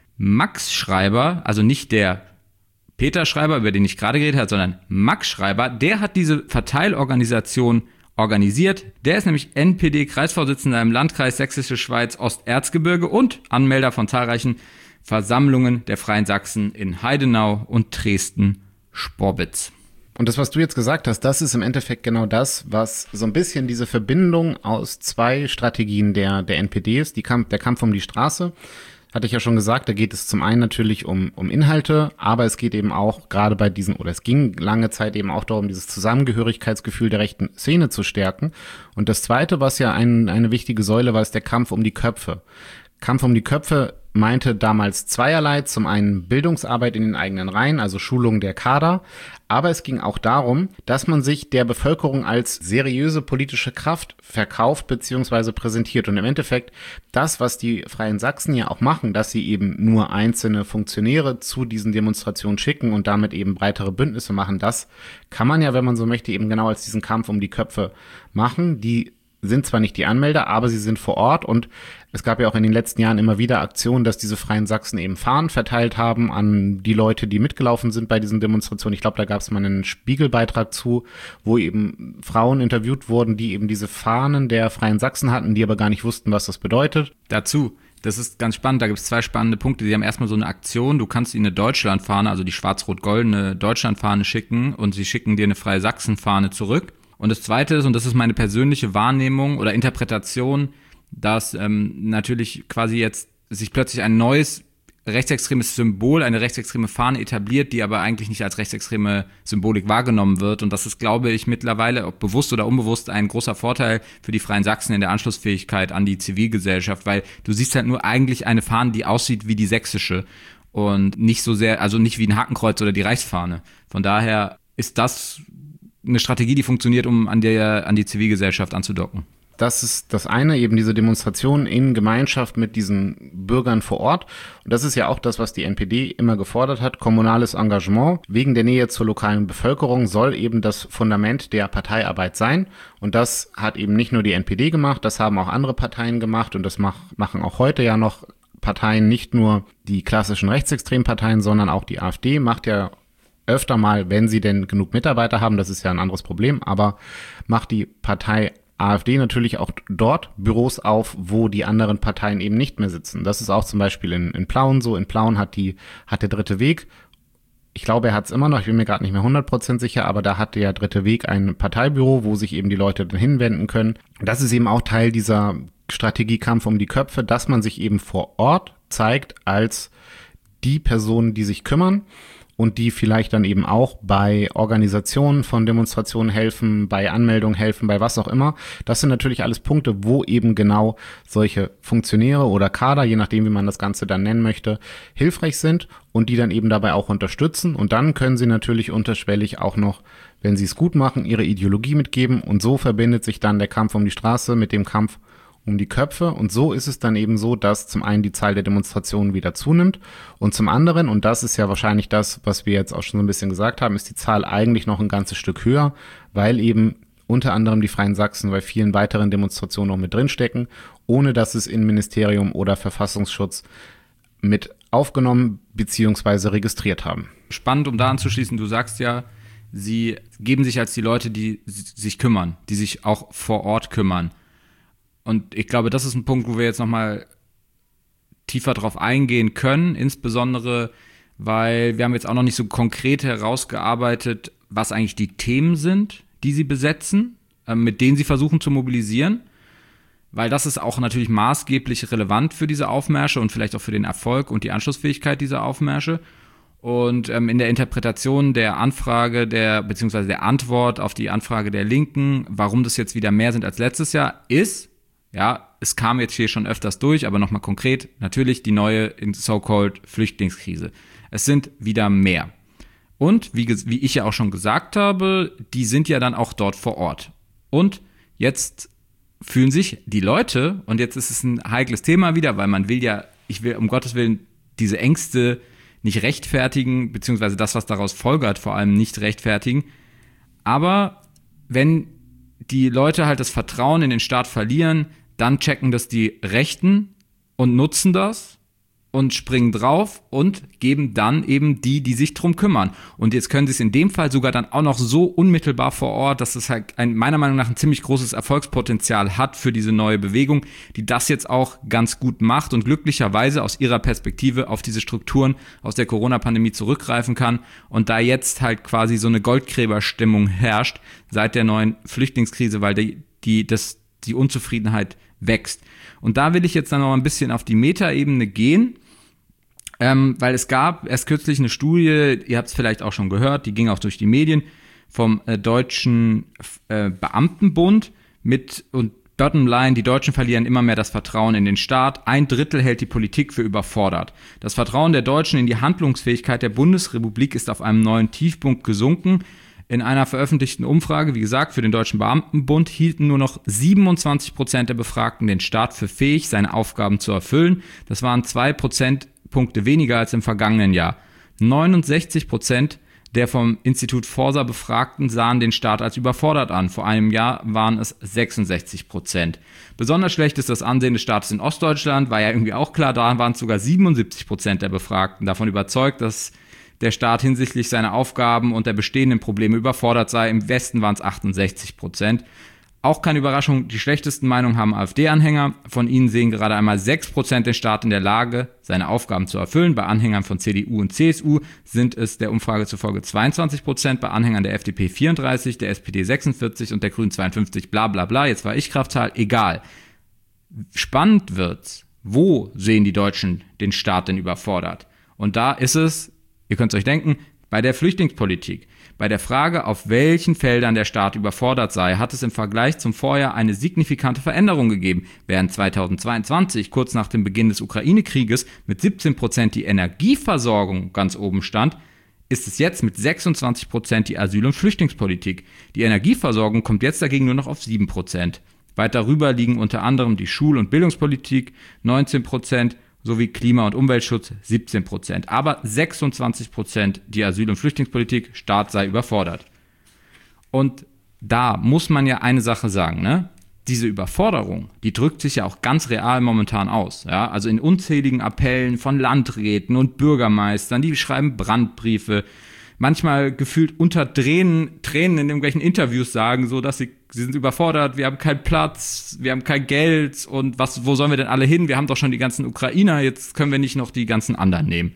Max Schreiber, also nicht der Peter Schreiber, über den ich gerade geredet habe, sondern Max Schreiber, der hat diese Verteilorganisation organisiert. Der ist nämlich NPD-Kreisvorsitzender im Landkreis Sächsische Schweiz Osterzgebirge und Anmelder von zahlreichen Versammlungen der Freien Sachsen in Heidenau und Dresden-Sporbitz. Und das, was du jetzt gesagt hast, das ist im Endeffekt genau das, was so ein bisschen diese Verbindung aus zwei Strategien der NPD ist. Der Kampf um die Straße, hatte ich ja schon gesagt, da geht es zum einen natürlich um Inhalte, aber es geht eben auch gerade bei diesen, oder es ging lange Zeit eben auch darum, dieses Zusammengehörigkeitsgefühl der rechten Szene zu stärken. Und das Zweite, was ja eine wichtige Säule war, ist der Kampf um die Köpfe. Kampf um die Köpfe meinte damals zweierlei. Zum einen Bildungsarbeit in den eigenen Reihen, also Schulung der Kader. Aber es ging auch darum, dass man sich der Bevölkerung als seriöse politische Kraft verkauft bzw. präsentiert. Und im Endeffekt das, was die Freien Sachsen ja auch machen, dass sie eben nur einzelne Funktionäre zu diesen Demonstrationen schicken und damit eben breitere Bündnisse machen, das kann man ja, wenn man so möchte, eben genau als diesen Kampf um die Köpfe machen. Die sind zwar nicht die Anmelder, aber sie sind vor Ort, und es gab ja auch in den letzten Jahren immer wieder Aktionen, dass diese Freien Sachsen eben Fahnen verteilt haben an die Leute, die mitgelaufen sind bei diesen Demonstrationen. Ich glaube, da gab es mal einen Spiegelbeitrag zu, wo eben Frauen interviewt wurden, die eben diese Fahnen der Freien Sachsen hatten, die aber gar nicht wussten, was das bedeutet. Dazu, das ist ganz spannend, da gibt es zwei spannende Punkte. Die haben erstmal so eine Aktion, du kannst ihnen eine Deutschlandfahne, also die schwarz-rot-goldene Deutschlandfahne schicken, und sie schicken dir eine Freie Sachsen-Fahne zurück. Und das Zweite ist, und das ist meine persönliche Wahrnehmung oder Interpretation, dass natürlich quasi jetzt sich plötzlich ein neues rechtsextremes Symbol, eine rechtsextreme Fahne etabliert, die aber eigentlich nicht als rechtsextreme Symbolik wahrgenommen wird. Und das ist, glaube ich, mittlerweile, ob bewusst oder unbewusst, ein großer Vorteil für die Freien Sachsen in der Anschlussfähigkeit an die Zivilgesellschaft, weil du siehst halt nur eigentlich eine Fahne, die aussieht wie die sächsische und nicht so sehr, also nicht wie ein Hakenkreuz oder die Reichsfahne. Von daher ist das eine Strategie, die funktioniert, um an die Zivilgesellschaft anzudocken. Das ist das eine, eben diese Demonstration in Gemeinschaft mit diesen Bürgern vor Ort. Und das ist ja auch das, was die NPD immer gefordert hat. Kommunales Engagement wegen der Nähe zur lokalen Bevölkerung soll eben das Fundament der Parteiarbeit sein. Und das hat eben nicht nur die NPD gemacht, das haben auch andere Parteien gemacht, und das machen auch heute ja noch Parteien, nicht nur die klassischen rechtsextremen Parteien, sondern auch die AfD macht ja öfter mal, wenn sie denn genug Mitarbeiter haben, das ist ja ein anderes Problem, aber macht die Partei AfD natürlich auch dort Büros auf, wo die anderen Parteien eben nicht mehr sitzen. Das ist auch zum Beispiel in Plauen so. In Plauen hat der Dritte Weg, ich glaube, er hat es immer noch, ich bin mir gerade nicht mehr 100% sicher, aber da hat der Dritte Weg ein Parteibüro, wo sich eben die Leute dann hinwenden können. Das ist eben auch Teil dieser Strategiekampf um die Köpfe, dass man sich eben vor Ort zeigt als die Personen, die sich kümmern und die vielleicht dann eben auch bei Organisationen von Demonstrationen helfen, bei Anmeldungen helfen, bei was auch immer. Das sind natürlich alles Punkte, wo eben genau solche Funktionäre oder Kader, je nachdem, wie man das Ganze dann nennen möchte, hilfreich sind und die dann eben dabei auch unterstützen. Und dann können sie natürlich unterschwellig auch noch, wenn sie es gut machen, ihre Ideologie mitgeben. Und so verbindet sich dann der Kampf um die Straße mit dem Kampf um die Köpfe. Und so ist es dann eben so, dass zum einen die Zahl der Demonstrationen wieder zunimmt und zum anderen, und das ist ja wahrscheinlich das, was wir jetzt auch schon so ein bisschen gesagt haben, ist die Zahl eigentlich noch ein ganzes Stück höher, weil eben unter anderem die Freien Sachsen bei vielen weiteren Demonstrationen noch mit drinstecken, ohne dass es Innenministerium oder Verfassungsschutz mit aufgenommen bzw. registriert haben. Spannend, um da anzuschließen, du sagst ja, sie geben sich als die Leute, die sich kümmern, die sich auch vor Ort kümmern. Und ich glaube, das ist ein Punkt, wo wir jetzt nochmal tiefer drauf eingehen können, insbesondere, weil wir haben jetzt auch noch nicht so konkret herausgearbeitet, was eigentlich die Themen sind, die sie besetzen, mit denen sie versuchen zu mobilisieren, weil das ist auch natürlich maßgeblich relevant für diese Aufmärsche und vielleicht auch für den Erfolg und die Anschlussfähigkeit dieser Aufmärsche. Und in der Interpretation der Anfrage, beziehungsweise der Antwort auf die Anfrage der Linken, warum das jetzt wieder mehr sind als letztes Jahr, ist, ja, es kam jetzt hier schon öfters durch, aber nochmal konkret, natürlich die neue so-called Flüchtlingskrise. Es sind wieder mehr. Und wie ich ja auch schon gesagt habe, die sind ja dann auch dort vor Ort. Und jetzt fühlen sich die Leute, und jetzt ist es ein heikles Thema wieder, weil ich will um Gottes Willen diese Ängste nicht rechtfertigen, beziehungsweise das, was daraus folgert, vor allem nicht rechtfertigen. Aber wenn die Leute halt das Vertrauen in den Staat verlieren, dann checken das die Rechten und nutzen das und springen drauf und geben dann eben die sich drum kümmern. Und jetzt können sie es in dem Fall sogar dann auch noch so unmittelbar vor Ort, dass es halt meiner Meinung nach ein ziemlich großes Erfolgspotenzial hat für diese neue Bewegung, die das jetzt auch ganz gut macht und glücklicherweise aus ihrer Perspektive auf diese Strukturen aus der Corona-Pandemie zurückgreifen kann und da jetzt halt quasi so eine Goldgräberstimmung herrscht seit der neuen Flüchtlingskrise, weil die Unzufriedenheit wächst. Und da will ich jetzt dann noch ein bisschen auf die Metaebene gehen, weil es gab erst kürzlich eine Studie, ihr habt es vielleicht auch schon gehört, die ging auch durch die Medien, vom Deutschen Beamtenbund und Bottomline, die Deutschen verlieren immer mehr das Vertrauen in den Staat. 1/3 hält die Politik für überfordert. Das Vertrauen der Deutschen in die Handlungsfähigkeit der Bundesrepublik ist auf einem neuen Tiefpunkt gesunken. In einer veröffentlichten Umfrage, wie gesagt, für den Deutschen Beamtenbund hielten nur noch 27% der Befragten den Staat für fähig, seine Aufgaben zu erfüllen. Das waren 2 Prozentpunkte weniger als im vergangenen Jahr. 69% der vom Institut Forsa Befragten sahen den Staat als überfordert an. Vor einem Jahr waren es 66%. Besonders schlecht ist das Ansehen des Staates in Ostdeutschland, war ja irgendwie auch klar, da waren es sogar 77% der Befragten davon überzeugt, dass der Staat hinsichtlich seiner Aufgaben und der bestehenden Probleme überfordert sei. Im Westen waren es 68%. Auch keine Überraschung, die schlechtesten Meinungen haben AfD-Anhänger. Von ihnen sehen gerade einmal 6% den Staat in der Lage, seine Aufgaben zu erfüllen. Bei Anhängern von CDU und CSU sind es der Umfrage zufolge 22%, bei Anhängern der FDP 34%, der SPD 46% und der Grünen 52%, bla bla bla. Jetzt war ich Kraftzahl, egal. Spannend wird's, wo sehen die Deutschen den Staat denn überfordert? Und da ist es, ihr könnt es euch denken, bei der Flüchtlingspolitik. Bei der Frage, auf welchen Feldern der Staat überfordert sei, hat es im Vergleich zum Vorjahr eine signifikante Veränderung gegeben. Während 2022, kurz nach dem Beginn des Ukraine-Krieges, mit 17% die Energieversorgung ganz oben stand, ist es jetzt mit 26% die Asyl- und Flüchtlingspolitik. Die Energieversorgung kommt jetzt dagegen nur noch auf 7%. Weit darüber liegen unter anderem die Schul- und Bildungspolitik 19%, sowie Klima- und Umweltschutz 17%. Aber 26% die Asyl- und Flüchtlingspolitik, Staat sei überfordert. Und da muss man ja eine Sache sagen, ne? Diese Überforderung, die drückt sich ja auch ganz real momentan aus. Ja? Also in unzähligen Appellen von Landräten und Bürgermeistern, die schreiben Brandbriefe, manchmal gefühlt unter Tränen in irgendwelchen Interviews sagen, so dass sie sind überfordert, wir haben keinen Platz, wir haben kein Geld und wo sollen wir denn alle hin? Wir haben doch schon die ganzen Ukrainer, jetzt können wir nicht noch die ganzen anderen nehmen.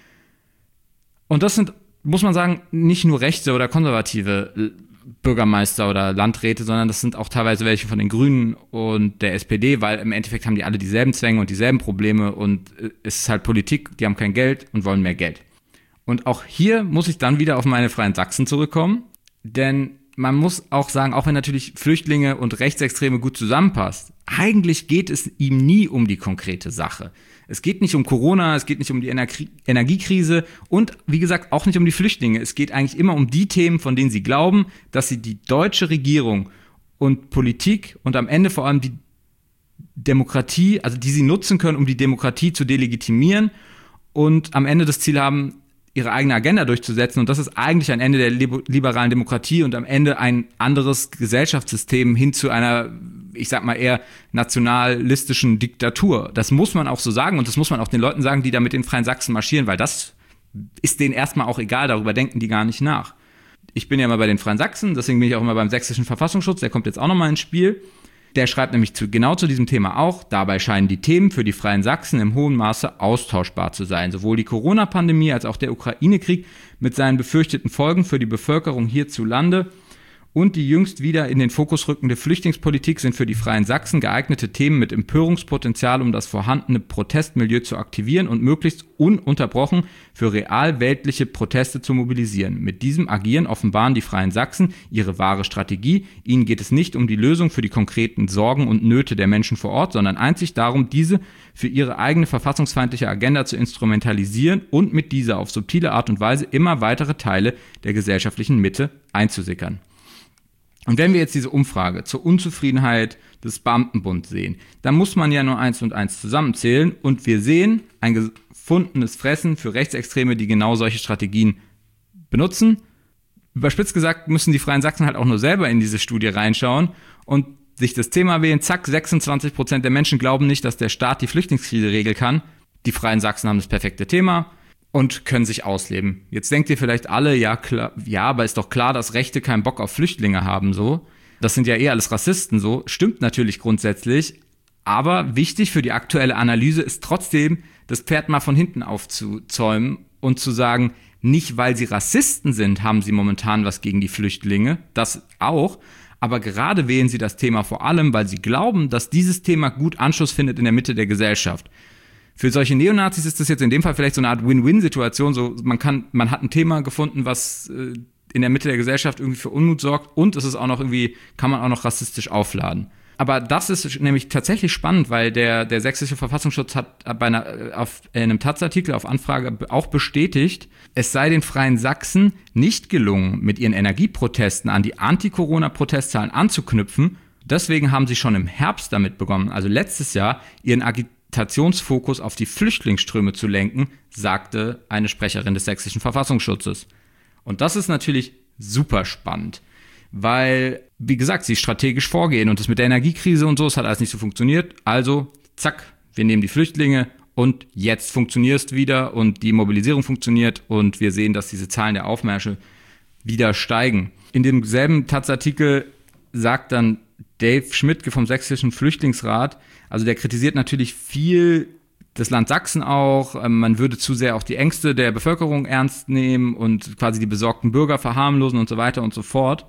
Und das sind, muss man sagen, nicht nur rechte oder konservative Bürgermeister oder Landräte, sondern das sind auch teilweise welche von den Grünen und der SPD, weil im Endeffekt haben die alle dieselben Zwänge und dieselben Probleme und es ist halt Politik, die haben kein Geld und wollen mehr Geld. Und auch hier muss ich dann wieder auf meine Freien Sachsen zurückkommen, denn man muss auch sagen, auch wenn natürlich Flüchtlinge und Rechtsextreme gut zusammenpasst, eigentlich geht es ihm nie um die konkrete Sache. Es geht nicht um Corona, es geht nicht um die Energiekrise und wie gesagt auch nicht um die Flüchtlinge. Es geht eigentlich immer um die Themen, von denen sie glauben, dass sie die deutsche Regierung und Politik und am Ende vor allem die Demokratie, also die sie nutzen können, um die Demokratie zu delegitimieren und am Ende das Ziel haben, ihre eigene Agenda durchzusetzen. Und das ist eigentlich ein Ende der liberalen Demokratie und am Ende ein anderes Gesellschaftssystem hin zu einer, ich sag mal, eher nationalistischen Diktatur. Das muss man auch so sagen und das muss man auch den Leuten sagen, die da mit den Freien Sachsen marschieren, weil das ist denen erstmal auch egal, darüber denken die gar nicht nach. Ich bin ja immer bei den Freien Sachsen, deswegen bin ich auch immer beim Sächsischen Verfassungsschutz, der kommt jetzt auch nochmal ins Spiel. Der schreibt nämlich genau zu diesem Thema auch, dabei scheinen die Themen für die Freien Sachsen im hohen Maße austauschbar zu sein. Sowohl die Corona-Pandemie als auch der Ukraine-Krieg mit seinen befürchteten Folgen für die Bevölkerung hierzulande und die jüngst wieder in den Fokus rückende Flüchtlingspolitik sind für die Freien Sachsen geeignete Themen mit Empörungspotenzial, um das vorhandene Protestmilieu zu aktivieren und möglichst ununterbrochen für real weltliche Proteste zu mobilisieren. Mit diesem Agieren offenbaren die Freien Sachsen ihre wahre Strategie. Ihnen geht es nicht um die Lösung für die konkreten Sorgen und Nöte der Menschen vor Ort, sondern einzig darum, diese für ihre eigene verfassungsfeindliche Agenda zu instrumentalisieren und mit dieser auf subtile Art und Weise immer weitere Teile der gesellschaftlichen Mitte einzusickern. Und wenn wir jetzt diese Umfrage zur Unzufriedenheit des Beamtenbunds sehen, dann muss man ja nur 1 und 1 zusammenzählen und wir sehen ein gefundenes Fressen für Rechtsextreme, die genau solche Strategien benutzen. Überspitzt gesagt müssen die Freien Sachsen halt auch nur selber in diese Studie reinschauen und sich das Thema wählen. Zack, 26% der Menschen glauben nicht, dass der Staat die Flüchtlingskrise regeln kann. Die Freien Sachsen haben das perfekte Thema und können sich ausleben. Jetzt denkt ihr vielleicht alle, ja klar, ja, aber ist doch klar, dass Rechte keinen Bock auf Flüchtlinge haben, so. Das sind ja eher alles Rassisten, so. Stimmt natürlich grundsätzlich, aber wichtig für die aktuelle Analyse ist trotzdem, das Pferd mal von hinten aufzuzäumen und zu sagen, nicht weil sie Rassisten sind, haben sie momentan was gegen die Flüchtlinge, das auch, aber gerade wählen sie das Thema vor allem, weil sie glauben, dass dieses Thema gut Anschluss findet in der Mitte der Gesellschaft. Für solche Neonazis ist das jetzt in dem Fall vielleicht so eine Art Win-Win-Situation. So, man hat ein Thema gefunden, was in der Mitte der Gesellschaft irgendwie für Unmut sorgt und es ist auch noch irgendwie, kann man auch noch rassistisch aufladen. Aber das ist nämlich tatsächlich spannend, weil der Sächsische Verfassungsschutz hat auf einem Taz-Artikel auf Anfrage auch bestätigt, es sei den Freien Sachsen nicht gelungen, mit ihren Energieprotesten an die Anti-Corona-Protestzahlen anzuknüpfen. Deswegen haben sie schon im Herbst damit begonnen, also letztes Jahr, ihren Agitationsfokus auf die Flüchtlingsströme zu lenken, sagte eine Sprecherin des Sächsischen Verfassungsschutzes. Und das ist natürlich super spannend, weil, wie gesagt, sie strategisch vorgehen und das mit der Energiekrise und so, es hat alles nicht so funktioniert. Also, zack, wir nehmen die Flüchtlinge und jetzt funktioniert es wieder und die Mobilisierung funktioniert und wir sehen, dass diese Zahlen der Aufmärsche wieder steigen. In demselben Taz-Artikel sagt dann Dave Schmidtke vom Sächsischen Flüchtlingsrat, also der kritisiert natürlich viel das Land Sachsen auch, man würde zu sehr auch die Ängste der Bevölkerung ernst nehmen und quasi die besorgten Bürger verharmlosen und so weiter und so fort.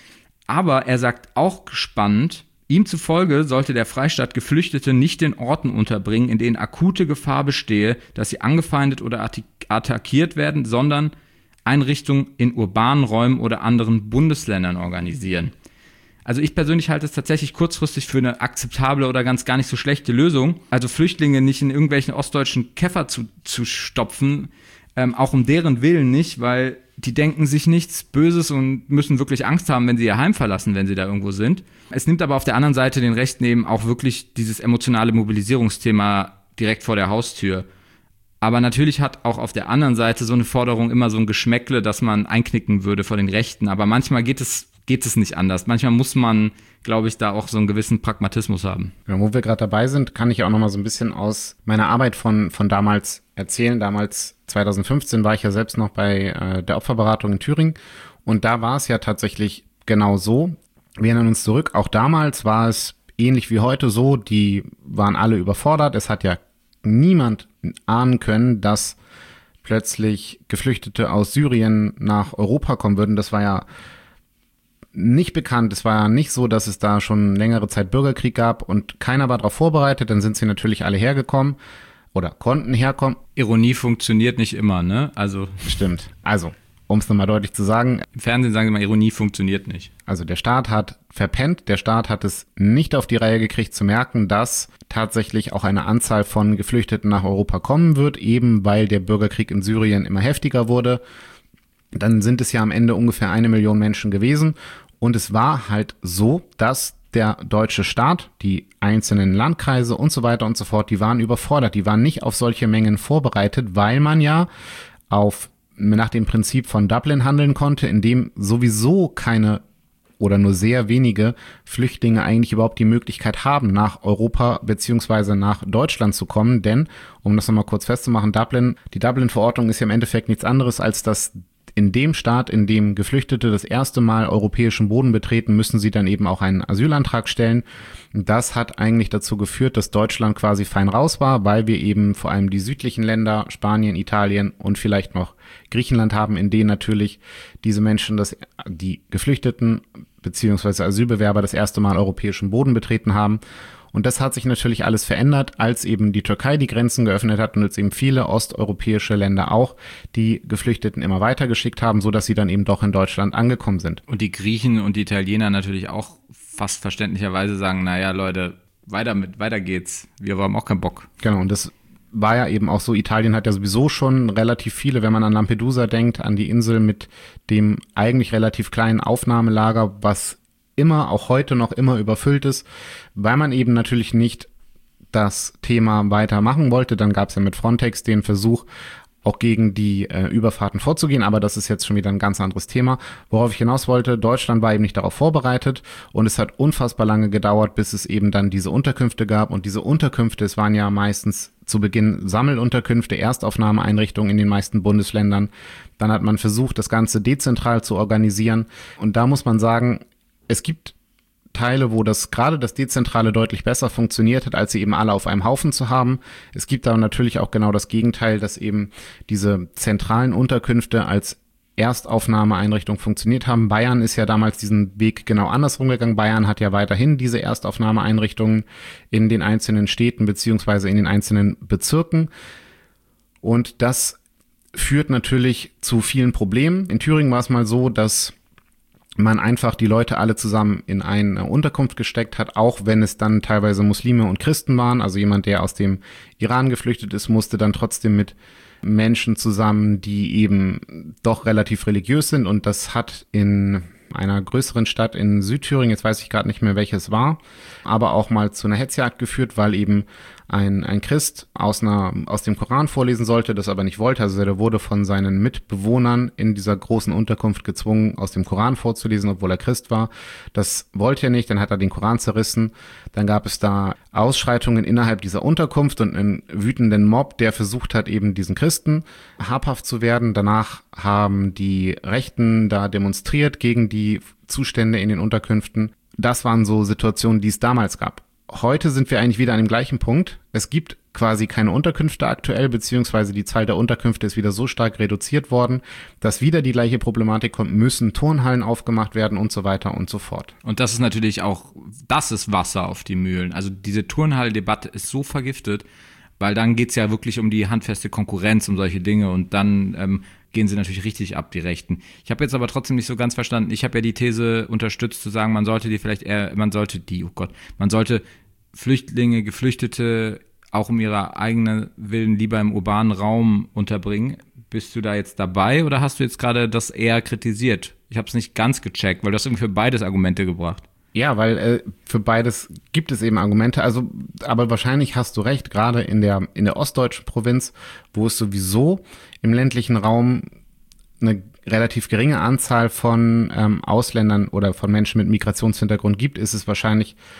Aber er sagt auch spannend, ihm zufolge sollte der Freistaat Geflüchtete nicht in Orten unterbringen, in denen akute Gefahr bestehe, dass sie angefeindet oder attackiert werden, sondern Einrichtungen in urbanen Räumen oder anderen Bundesländern organisieren. Also ich persönlich halte es tatsächlich kurzfristig für eine akzeptable oder gar nicht so schlechte Lösung. Also Flüchtlinge nicht in irgendwelchen ostdeutschen Käfer zu stopfen, auch um deren Willen nicht, weil die denken sich nichts Böses und müssen wirklich Angst haben, wenn sie ihr Heim verlassen, wenn sie da irgendwo sind. Es nimmt aber auf der anderen Seite den Rechten eben auch wirklich dieses emotionale Mobilisierungsthema direkt vor der Haustür. Aber natürlich hat auch auf der anderen Seite so eine Forderung immer so ein Geschmäckle, dass man einknicken würde vor den Rechten. Aber manchmal geht es nicht anders. Manchmal muss man, glaube ich, da auch so einen gewissen Pragmatismus haben. Ja, wo wir gerade dabei sind, kann ich auch noch mal so ein bisschen aus meiner Arbeit von damals erzählen. Damals, 2015, war ich ja selbst noch bei der Opferberatung in Thüringen. Und da war es ja tatsächlich genau so. Wir erinnern uns zurück, auch damals war es ähnlich wie heute so, die waren alle überfordert. Es hat ja niemand ahnen können, dass plötzlich Geflüchtete aus Syrien nach Europa kommen würden. Das war ja nicht bekannt. Es war ja nicht so, dass es da schon längere Zeit Bürgerkrieg gab und keiner war darauf vorbereitet. Dann sind sie natürlich alle hergekommen oder konnten herkommen. Ironie funktioniert nicht immer, ne? Also Stimmt. Also, um es nochmal deutlich zu sagen, im Fernsehen sagen sie mal, Ironie funktioniert nicht. also der Staat hat verpennt, der Staat hat es nicht auf die Reihe gekriegt zu merken, dass tatsächlich auch eine Anzahl von Geflüchteten nach Europa kommen wird, eben weil der Bürgerkrieg in Syrien immer heftiger wurde. Dann sind es ja am Ende ungefähr 1 Million Menschen gewesen und es war halt so, dass der deutsche Staat, die einzelnen Landkreise und so weiter und so fort, die waren überfordert, die waren nicht auf solche Mengen vorbereitet, weil man ja nach dem Prinzip von Dublin handeln konnte, in dem sowieso keine oder nur sehr wenige Flüchtlinge eigentlich überhaupt die Möglichkeit haben, nach Europa beziehungsweise nach Deutschland zu kommen. Denn, um das nochmal kurz festzumachen, die Dublin-Verordnung ist ja im Endeffekt nichts anderes, als dass in dem Staat, in dem Geflüchtete das erste Mal europäischen Boden betreten, müssen sie dann eben auch einen Asylantrag stellen. Das hat eigentlich dazu geführt, dass Deutschland quasi fein raus war, weil wir eben vor allem die südlichen Länder, Spanien, Italien und vielleicht noch Griechenland haben, in denen natürlich diese Menschen, die Geflüchteten bzw. Asylbewerber das erste Mal europäischen Boden betreten haben. Und das hat sich natürlich alles verändert, als eben die Türkei die Grenzen geöffnet hat und jetzt eben viele osteuropäische Länder auch die Geflüchteten immer weitergeschickt haben, sodass sie dann eben doch in Deutschland angekommen sind. Und die Griechen und die Italiener natürlich auch fast verständlicherweise sagen, naja Leute, weiter geht's. Wir haben auch keinen Bock. Genau, und das war ja eben auch so, Italien hat ja sowieso schon relativ viele, wenn man an Lampedusa denkt, an die Insel mit dem eigentlich relativ kleinen Aufnahmelager, was immer, auch heute noch immer überfüllt ist, weil man eben natürlich nicht das Thema weitermachen wollte. Dann gab es ja mit Frontex den Versuch, auch gegen die Überfahrten vorzugehen, aber das ist jetzt schon wieder ein ganz anderes Thema. Worauf ich hinaus wollte, Deutschland war eben nicht darauf vorbereitet und es hat unfassbar lange gedauert, bis es eben dann diese Unterkünfte gab und diese Unterkünfte, es waren ja meistens zu Beginn Sammelunterkünfte, Erstaufnahmeeinrichtungen in den meisten Bundesländern. Dann hat man versucht, das Ganze dezentral zu organisieren und da muss man sagen, es gibt Teile, wo gerade das Dezentrale deutlich besser funktioniert hat, als sie eben alle auf einem Haufen zu haben. Es gibt aber natürlich auch genau das Gegenteil, dass eben diese zentralen Unterkünfte als Erstaufnahmeeinrichtung funktioniert haben. Bayern ist ja damals diesen Weg genau andersrum gegangen. Bayern hat ja weiterhin diese Erstaufnahmeeinrichtungen in den einzelnen Städten beziehungsweise in den einzelnen Bezirken. Und das führt natürlich zu vielen Problemen. In Thüringen war es mal so, dass man einfach die Leute alle zusammen in eine Unterkunft gesteckt hat, auch wenn es dann teilweise Muslime und Christen waren. Also jemand, der aus dem Iran geflüchtet ist, musste dann trotzdem mit Menschen zusammen, die eben doch relativ religiös sind. Und das hat in einer größeren Stadt in Südthüringen, jetzt weiß ich gerade nicht mehr, welches war, aber auch mal zu einer Hetzjagd geführt, weil eben ein Christ aus dem Koran vorlesen sollte, das aber nicht wollte. Also der wurde von seinen Mitbewohnern in dieser großen Unterkunft gezwungen, aus dem Koran vorzulesen, obwohl er Christ war. Das wollte er nicht, dann hat er den Koran zerrissen. Dann gab es da Ausschreitungen innerhalb dieser Unterkunft und einen wütenden Mob, der versucht hat, eben diesen Christen habhaft zu werden. Danach haben die Rechten da demonstriert gegen die Zustände in den Unterkünften. Das waren so Situationen, die es damals gab. Heute sind wir eigentlich wieder an dem gleichen Punkt. Es gibt quasi keine Unterkünfte aktuell, beziehungsweise die Zahl der Unterkünfte ist wieder so stark reduziert worden, dass wieder die gleiche Problematik kommt, müssen Turnhallen aufgemacht werden und so weiter und so fort. Und das ist natürlich auch, das ist Wasser auf die Mühlen. Also diese Turnhall-Debatte ist so vergiftet, weil dann geht's ja wirklich um die handfeste Konkurrenz, um solche Dinge und dann gehen sie natürlich richtig ab, die Rechten. Ich habe jetzt aber trotzdem nicht so ganz verstanden, ich habe ja die These unterstützt, zu sagen, man sollte Flüchtlinge, Geflüchtete auch um ihrer eigenen Willen lieber im urbanen Raum unterbringen. Bist du da jetzt dabei oder hast du jetzt gerade das eher kritisiert? Ich habe es nicht ganz gecheckt, weil du hast irgendwie für beides Argumente gebracht. Ja, weil für beides gibt es eben Argumente. Also, aber wahrscheinlich hast du recht, gerade in der ostdeutschen Provinz, wo es sowieso im ländlichen Raum eine relativ geringe Anzahl von Ausländern oder von Menschen mit Migrationshintergrund gibt, ist es wahrscheinlich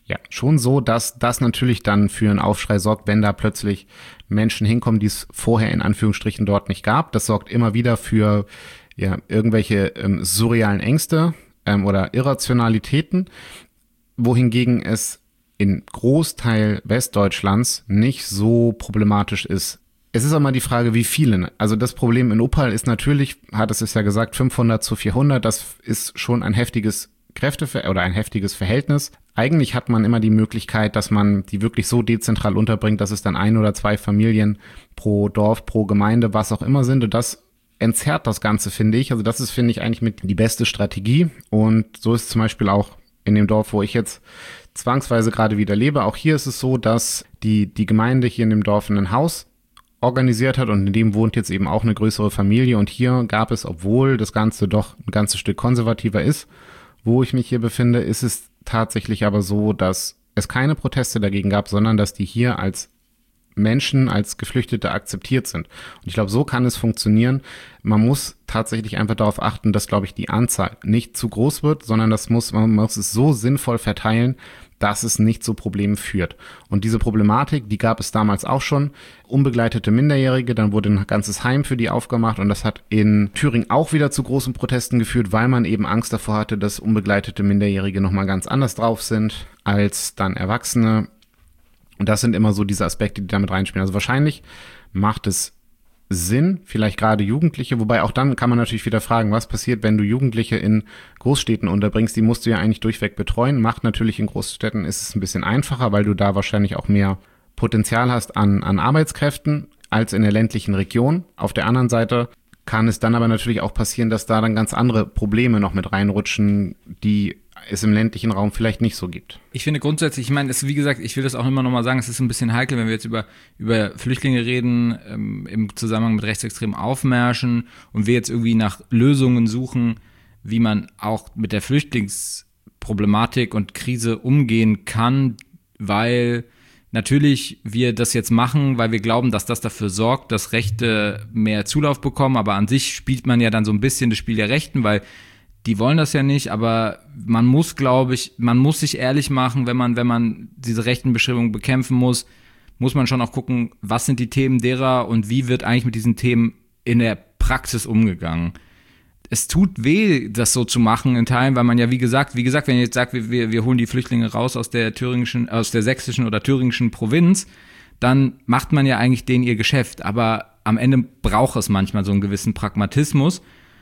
Ja, schon so, dass das natürlich dann für einen Aufschrei sorgt, wenn da plötzlich Menschen hinkommen, die es vorher in Anführungsstrichen dort nicht gab. Das sorgt immer wieder für irgendwelche surrealen Ängste oder Irrationalitäten, wohingegen es in Großteil Westdeutschlands nicht so problematisch ist. Es ist auch mal die Frage, wie viele. Also das Problem in Oppal ist natürlich, hat es ja gesagt, 500 zu 400. Das ist schon ein heftiges ein heftiges Verhältnis. Eigentlich hat man immer die Möglichkeit, dass man die wirklich so dezentral unterbringt, dass es dann 1 oder 2 Familien pro Dorf, pro Gemeinde, was auch immer sind. Und das entzerrt das Ganze, finde ich. Also das ist, finde ich, eigentlich mit die beste Strategie. Und so ist es zum Beispiel auch in dem Dorf, wo ich jetzt zwangsweise gerade wieder lebe. Auch hier ist es so, dass die Gemeinde hier in dem Dorf ein Haus organisiert hat und in dem wohnt jetzt eben auch eine größere Familie. Und hier gab es, obwohl das Ganze doch ein ganzes Stück konservativer ist, wo ich mich hier befinde, ist es tatsächlich aber so, dass es keine Proteste dagegen gab, sondern dass die hier als Menschen, als Geflüchtete akzeptiert sind. Und ich glaube, so kann es funktionieren. Man muss tatsächlich einfach darauf achten, dass, glaube ich, die Anzahl nicht zu groß wird, sondern man muss es so sinnvoll verteilen, dass es nicht zu Problemen führt. Und diese Problematik, die gab es damals auch schon. Unbegleitete Minderjährige, dann wurde ein ganzes Heim für die aufgemacht und das hat in Thüringen auch wieder zu großen Protesten geführt, weil man eben Angst davor hatte, dass unbegleitete Minderjährige nochmal ganz anders drauf sind als dann Erwachsene. Und das sind immer so diese Aspekte, die damit reinspielen. Also wahrscheinlich macht es Sinn, vielleicht gerade Jugendliche, wobei auch dann kann man natürlich wieder fragen, was passiert, wenn du Jugendliche in Großstädten unterbringst, die musst du ja eigentlich durchweg betreuen, macht natürlich in Großstädten ist es ein bisschen einfacher, weil du da wahrscheinlich auch mehr Potenzial hast an Arbeitskräften als in der ländlichen Region. Auf der anderen Seite kann es dann aber natürlich auch passieren, dass da dann ganz andere Probleme noch mit reinrutschen, die es im ländlichen Raum vielleicht nicht so gibt. Ich finde grundsätzlich, ich meine, wie gesagt, ich will das auch immer noch mal sagen, es ist ein bisschen heikel, wenn wir jetzt über Flüchtlinge reden, im Zusammenhang mit rechtsextremen Aufmärschen und wir jetzt irgendwie nach Lösungen suchen, wie man auch mit der Flüchtlingsproblematik und Krise umgehen kann, weil natürlich wir das jetzt machen, weil wir glauben, dass das dafür sorgt, dass Rechte mehr Zulauf bekommen, aber an sich spielt man ja dann so ein bisschen das Spiel der Rechten, weil die wollen das ja nicht, aber man muss, glaube ich, sich ehrlich machen, wenn man diese rechten Bestrebungen bekämpfen muss man schon auch gucken, was sind die Themen derer und wie wird eigentlich mit diesen Themen in der Praxis umgegangen. Es tut weh, das so zu machen in Teilen, weil man ja, wie gesagt, wenn ihr jetzt sagt, wir holen die Flüchtlinge raus aus der sächsischen oder thüringischen Provinz, dann macht man ja eigentlich denen ihr Geschäft. Aber am Ende braucht es manchmal so einen gewissen Pragmatismus.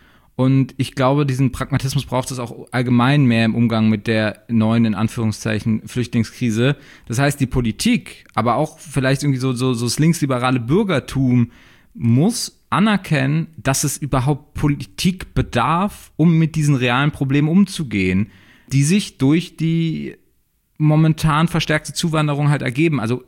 Und ich glaube, diesen Pragmatismus braucht es auch allgemein mehr im Umgang mit der neuen, in Anführungszeichen, Flüchtlingskrise. Das heißt, die Politik, aber auch vielleicht irgendwie so das linksliberale Bürgertum muss anerkennen, dass es überhaupt Politik bedarf, um mit diesen realen Problemen umzugehen, die sich durch die momentan verstärkte Zuwanderung halt ergeben. Also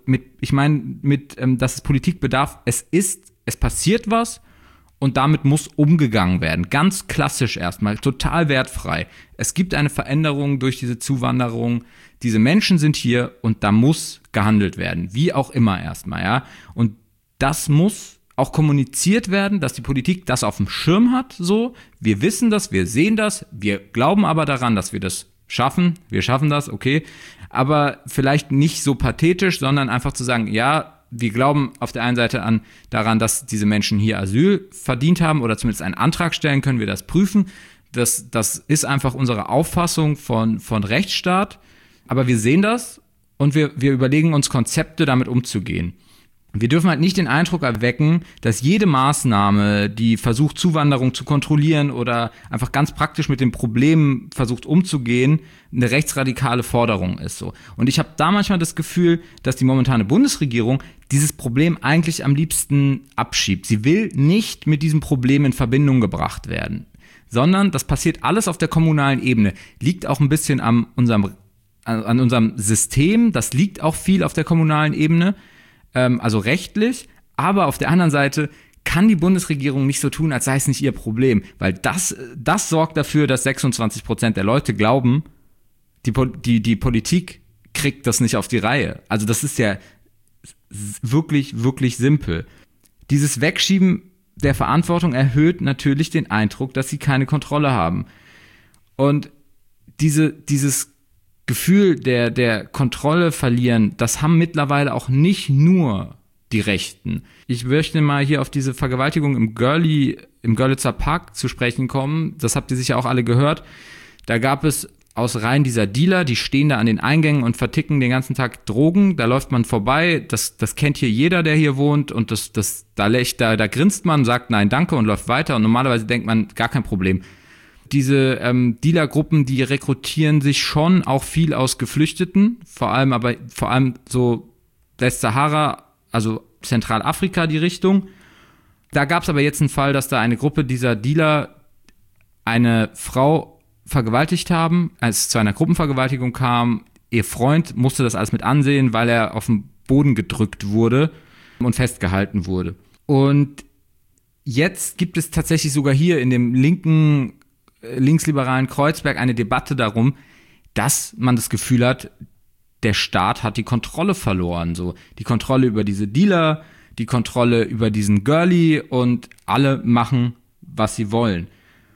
dass es Politik bedarf, es passiert was, und damit muss umgegangen werden. Ganz klassisch erstmal, total wertfrei. Es gibt eine Veränderung durch diese Zuwanderung. Diese Menschen sind hier und da muss gehandelt werden. Wie auch immer erstmal, ja. Und das muss auch kommuniziert werden, dass die Politik das auf dem Schirm hat, so. Wir wissen das, wir sehen das, wir glauben aber daran, dass wir das schaffen. Wir schaffen das, okay. Aber vielleicht nicht so pathetisch, sondern einfach zu sagen, ja, wir glauben auf der einen Seite daran, dass diese Menschen hier Asyl verdient haben oder zumindest einen Antrag stellen, können wir das prüfen. Das ist einfach unsere Auffassung von Rechtsstaat. Aber wir sehen das und wir überlegen uns Konzepte, damit umzugehen. Wir dürfen halt nicht den Eindruck erwecken, dass jede Maßnahme, die versucht, Zuwanderung zu kontrollieren oder einfach ganz praktisch mit dem Problem versucht umzugehen, eine rechtsradikale Forderung ist. So. Und ich habe da manchmal das Gefühl, dass die momentane Bundesregierung dieses Problem eigentlich am liebsten abschiebt. Sie will nicht mit diesem Problem in Verbindung gebracht werden, sondern das passiert alles auf der kommunalen Ebene. Liegt auch ein bisschen an unserem System, das liegt auch viel auf der kommunalen Ebene, also rechtlich, aber auf der anderen Seite kann die Bundesregierung nicht so tun, als sei es nicht ihr Problem, weil das sorgt dafür, dass 26% der Leute glauben, die Politik kriegt das nicht auf die Reihe. Also das ist ja wirklich, wirklich simpel. Dieses Wegschieben der Verantwortung erhöht natürlich den Eindruck, dass sie keine Kontrolle haben. Und dieses Gefühl der Kontrolle verlieren, das haben mittlerweile auch nicht nur die Rechten. Ich möchte mal hier auf diese Vergewaltigung im Görlitzer Park zu sprechen kommen. Das habt ihr sicher auch alle gehört. Da gab es aus Reihen dieser Dealer, die stehen da an den Eingängen und verticken den ganzen Tag Drogen. Da läuft man vorbei. Das kennt hier jeder, der hier wohnt. Und da grinst man, sagt nein, danke und läuft weiter. Und normalerweise denkt man, gar kein Problem. Diese Dealergruppen, die rekrutieren sich schon auch viel aus Geflüchteten, vor allem so Westsahara, also Zentralafrika die Richtung. Da gab es aber jetzt einen Fall, dass da eine Gruppe dieser Dealer eine Frau vergewaltigt haben, als es zu einer Gruppenvergewaltigung kam. Ihr Freund musste das alles mit ansehen, weil er auf den Boden gedrückt wurde und festgehalten wurde. Und jetzt gibt es tatsächlich sogar hier in dem linksliberalen Kreuzberg eine Debatte darum, dass man das Gefühl hat, der Staat hat die Kontrolle verloren. So die Kontrolle über diese Dealer, die Kontrolle über diesen Girlie und alle machen, was sie wollen.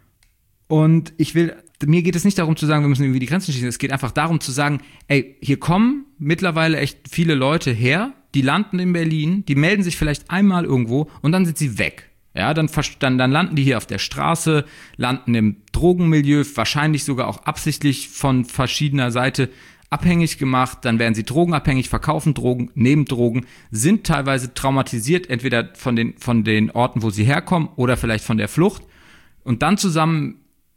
Und mir geht es nicht darum zu sagen, wir müssen irgendwie die Grenzen schließen. Es geht einfach darum zu sagen, ey, hier kommen mittlerweile echt viele Leute her, die landen in Berlin, die melden sich vielleicht einmal irgendwo und dann sind sie weg. Ja, dann landen die hier auf der Straße, landen im Drogenmilieu, wahrscheinlich sogar auch absichtlich von verschiedener Seite abhängig gemacht, dann werden sie drogenabhängig, verkaufen Drogen, nehmen Drogen, sind teilweise traumatisiert, entweder von den Orten, wo sie herkommen oder vielleicht von der Flucht und dann zusammen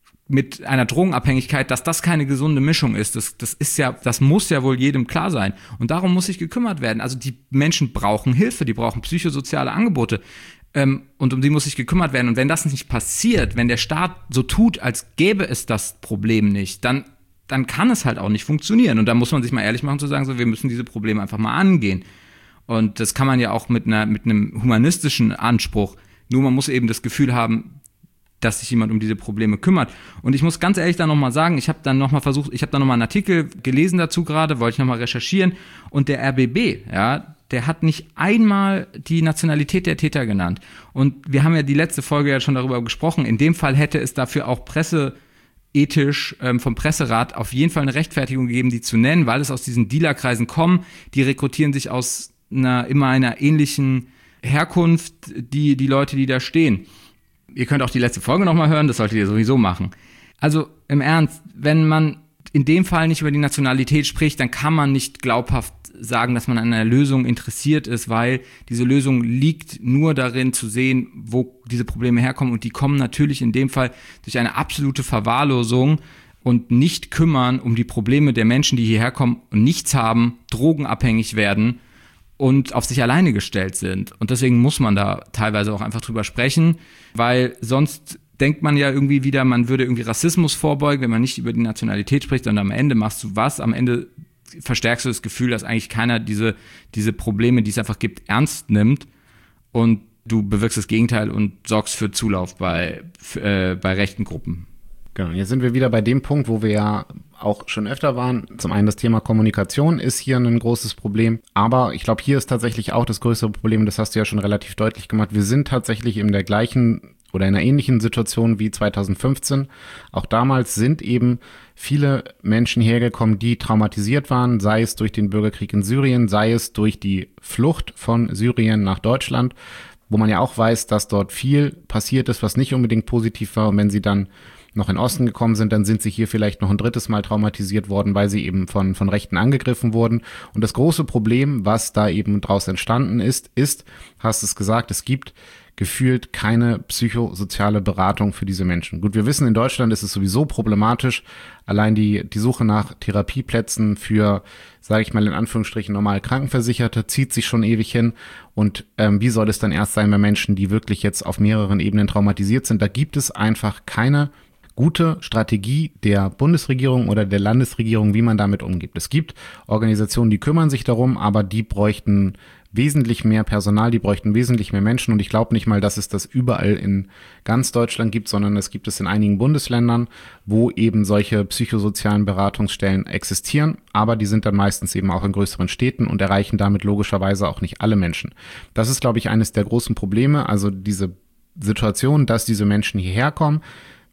mit einer Drogenabhängigkeit, dass das keine gesunde Mischung ist. Das muss ja wohl jedem klar sein. Und darum muss sich gekümmert werden. Also die Menschen brauchen Hilfe, die brauchen psychosoziale Angebote. Und um die muss sich gekümmert werden. Und wenn das nicht passiert, wenn der Staat so tut, als gäbe es das Problem nicht, dann kann es halt auch nicht funktionieren. Und da muss man sich mal ehrlich machen zu sagen, so, wir müssen diese Probleme einfach mal angehen. Und das kann man ja auch mit einem humanistischen Anspruch. Nur man muss eben das Gefühl haben, dass sich jemand um diese Probleme kümmert. Und ich muss ganz ehrlich da nochmal sagen, ich habe da nochmal einen Artikel gelesen dazu gerade, wollte ich nochmal recherchieren. Und der RBB, ja, der hat nicht einmal die Nationalität der Täter genannt. Und wir haben ja die letzte Folge ja schon darüber gesprochen. In dem Fall hätte es dafür auch presseethisch vom Presserat auf jeden Fall eine Rechtfertigung gegeben, die zu nennen, weil es aus diesen Dealerkreisen kommen. Die rekrutieren sich aus einer ähnlichen Herkunft, die Leute, die da stehen. Ihr könnt auch die letzte Folge nochmal hören, das solltet ihr sowieso machen. Also im Ernst, wenn man in dem Fall nicht über die Nationalität spricht, dann kann man nicht glaubhaft sagen, dass man an einer Lösung interessiert ist, weil diese Lösung liegt nur darin zu sehen, wo diese Probleme herkommen. Und die kommen natürlich in dem Fall durch eine absolute Verwahrlosung und nicht kümmern um die Probleme der Menschen, die hierher kommen und nichts haben, drogenabhängig werden und auf sich alleine gestellt sind. Und deswegen muss man da teilweise auch einfach drüber sprechen, weil sonst denkt man ja irgendwie wieder, man würde irgendwie Rassismus vorbeugen, wenn man nicht über die Nationalität spricht, und am Ende machst du was? Am Ende verstärkst du das Gefühl, dass eigentlich keiner diese Probleme, die es einfach gibt, ernst nimmt, und du bewirkst das Gegenteil und sorgst für Zulauf bei rechten Gruppen. Genau, jetzt sind wir wieder bei dem Punkt, wo wir ja auch schon öfter waren. Zum einen das Thema Kommunikation ist hier ein großes Problem, aber ich glaube, hier ist tatsächlich auch das größere Problem, das hast du ja schon relativ deutlich gemacht. Wir sind tatsächlich in der gleichen oder in einer ähnlichen Situation wie 2015. Auch damals sind eben viele Menschen hergekommen, die traumatisiert waren, sei es durch den Bürgerkrieg in Syrien, sei es durch die Flucht von Syrien nach Deutschland, wo man ja auch weiß, dass dort viel passiert ist, was nicht unbedingt positiv war. Und wenn sie dann noch in den Osten gekommen sind, dann sind sie hier vielleicht noch ein drittes Mal traumatisiert worden, weil sie eben von Rechten angegriffen wurden. Und das große Problem, was da eben draus entstanden ist, hast es gesagt, es gibt gefühlt keine psychosoziale Beratung für diese Menschen. Gut, wir wissen, in Deutschland ist es sowieso problematisch. Allein die Suche nach Therapieplätzen für, sage ich mal in Anführungsstrichen, normal Krankenversicherte zieht sich schon ewig hin. Und wie soll es dann erst sein bei Menschen, die wirklich jetzt auf mehreren Ebenen traumatisiert sind? Da gibt es einfach keine gute Strategie der Bundesregierung oder der Landesregierung, wie man damit umgeht. Es gibt Organisationen, die kümmern sich darum, aber die bräuchten wesentlich mehr Personal, die bräuchten wesentlich mehr Menschen, und ich glaube nicht mal, dass es das überall in ganz Deutschland gibt, sondern es gibt es in einigen Bundesländern, wo eben solche psychosozialen Beratungsstellen existieren, aber die sind dann meistens eben auch in größeren Städten und erreichen damit logischerweise auch nicht alle Menschen. Das ist, glaube ich, eines der großen Probleme, also diese Situation, dass diese Menschen hierher kommen,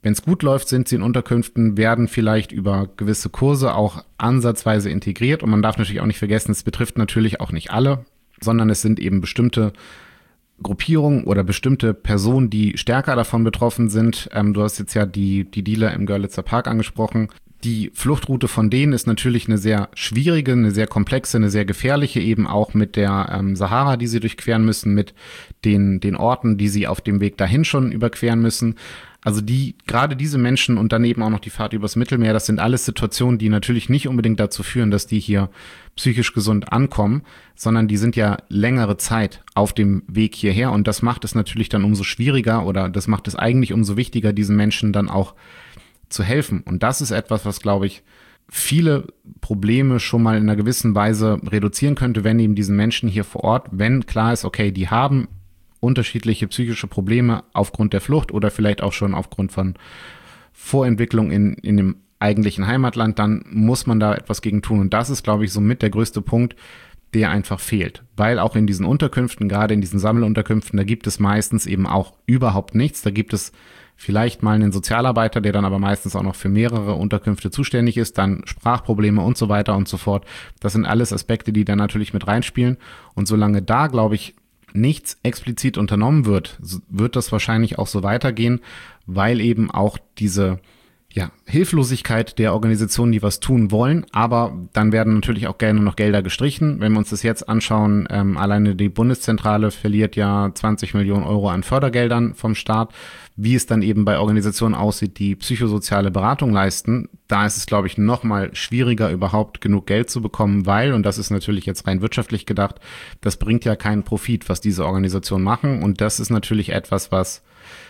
Wenn es gut läuft, sind sie in Unterkünften, werden vielleicht über gewisse Kurse auch ansatzweise integriert. Und man darf natürlich auch nicht vergessen, es betrifft natürlich auch nicht alle, sondern es sind eben bestimmte Gruppierungen oder bestimmte Personen, die stärker davon betroffen sind. Du hast jetzt ja die Dealer im Görlitzer Park angesprochen. Die Fluchtroute von denen ist natürlich eine sehr schwierige, eine sehr komplexe, eine sehr gefährliche, eben auch mit der Sahara, die sie durchqueren müssen, mit den Orten, die sie auf dem Weg dahin schon überqueren müssen. Also gerade diese Menschen und dann eben auch noch die Fahrt übers Mittelmeer, das sind alles Situationen, die natürlich nicht unbedingt dazu führen, dass die hier psychisch gesund ankommen, sondern die sind ja längere Zeit auf dem Weg hierher und das macht es natürlich dann umso schwieriger oder das macht es eigentlich umso wichtiger, diesen Menschen dann auch zu helfen. Und das ist etwas, was, glaube ich, viele Probleme schon mal in einer gewissen Weise reduzieren könnte, wenn eben diesen Menschen hier vor Ort, wenn klar ist, okay, die haben unterschiedliche psychische Probleme aufgrund der Flucht oder vielleicht auch schon aufgrund von Vorentwicklung in dem eigentlichen Heimatland, dann muss man da etwas gegen tun. Und das ist, glaube ich, somit der größte Punkt, der einfach fehlt. Weil auch in diesen Unterkünften, gerade in diesen Sammelunterkünften, da gibt es meistens eben auch überhaupt nichts. Da gibt es vielleicht mal einen Sozialarbeiter, der dann aber meistens auch noch für mehrere Unterkünfte zuständig ist, dann Sprachprobleme und so weiter und so fort. Das sind alles Aspekte, die da natürlich mit reinspielen. Und solange da, glaube ich, nichts explizit unternommen wird, wird das wahrscheinlich auch so weitergehen, weil eben auch diese Hilflosigkeit der Organisationen, die was tun wollen, aber dann werden natürlich auch gerne noch Gelder gestrichen. Wenn wir uns das jetzt anschauen, alleine die Bundeszentrale verliert ja 20 Millionen Euro an Fördergeldern vom Staat. Wie es dann eben bei Organisationen aussieht, die psychosoziale Beratung leisten, da ist es, glaube ich, noch mal schwieriger, überhaupt genug Geld zu bekommen, weil, und das ist natürlich jetzt rein wirtschaftlich gedacht, das bringt ja keinen Profit, was diese Organisationen machen. Und das ist natürlich etwas, was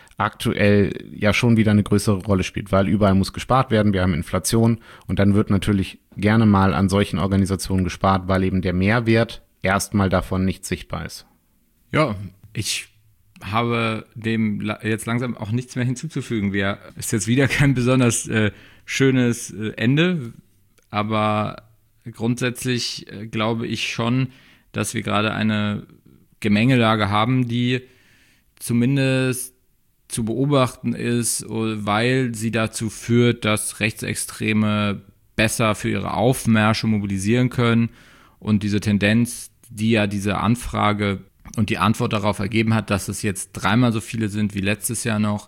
aktuell ja schon wieder eine größere Rolle spielt, weil überall muss gespart werden, wir haben Inflation und dann wird natürlich gerne mal an solchen Organisationen gespart, weil eben der Mehrwert erstmal davon nicht sichtbar ist. Ja, ich habe dem jetzt langsam auch nichts mehr hinzuzufügen. Ist jetzt wieder kein besonders schönes Ende, aber grundsätzlich glaube ich schon, dass wir gerade eine Gemengelage haben, die zumindest zu beobachten ist, weil sie dazu führt, dass Rechtsextreme besser für ihre Aufmärsche mobilisieren können und diese Tendenz, die ja diese Anfrage und die Antwort darauf ergeben hat, dass es jetzt 3-mal so viele sind wie letztes Jahr noch,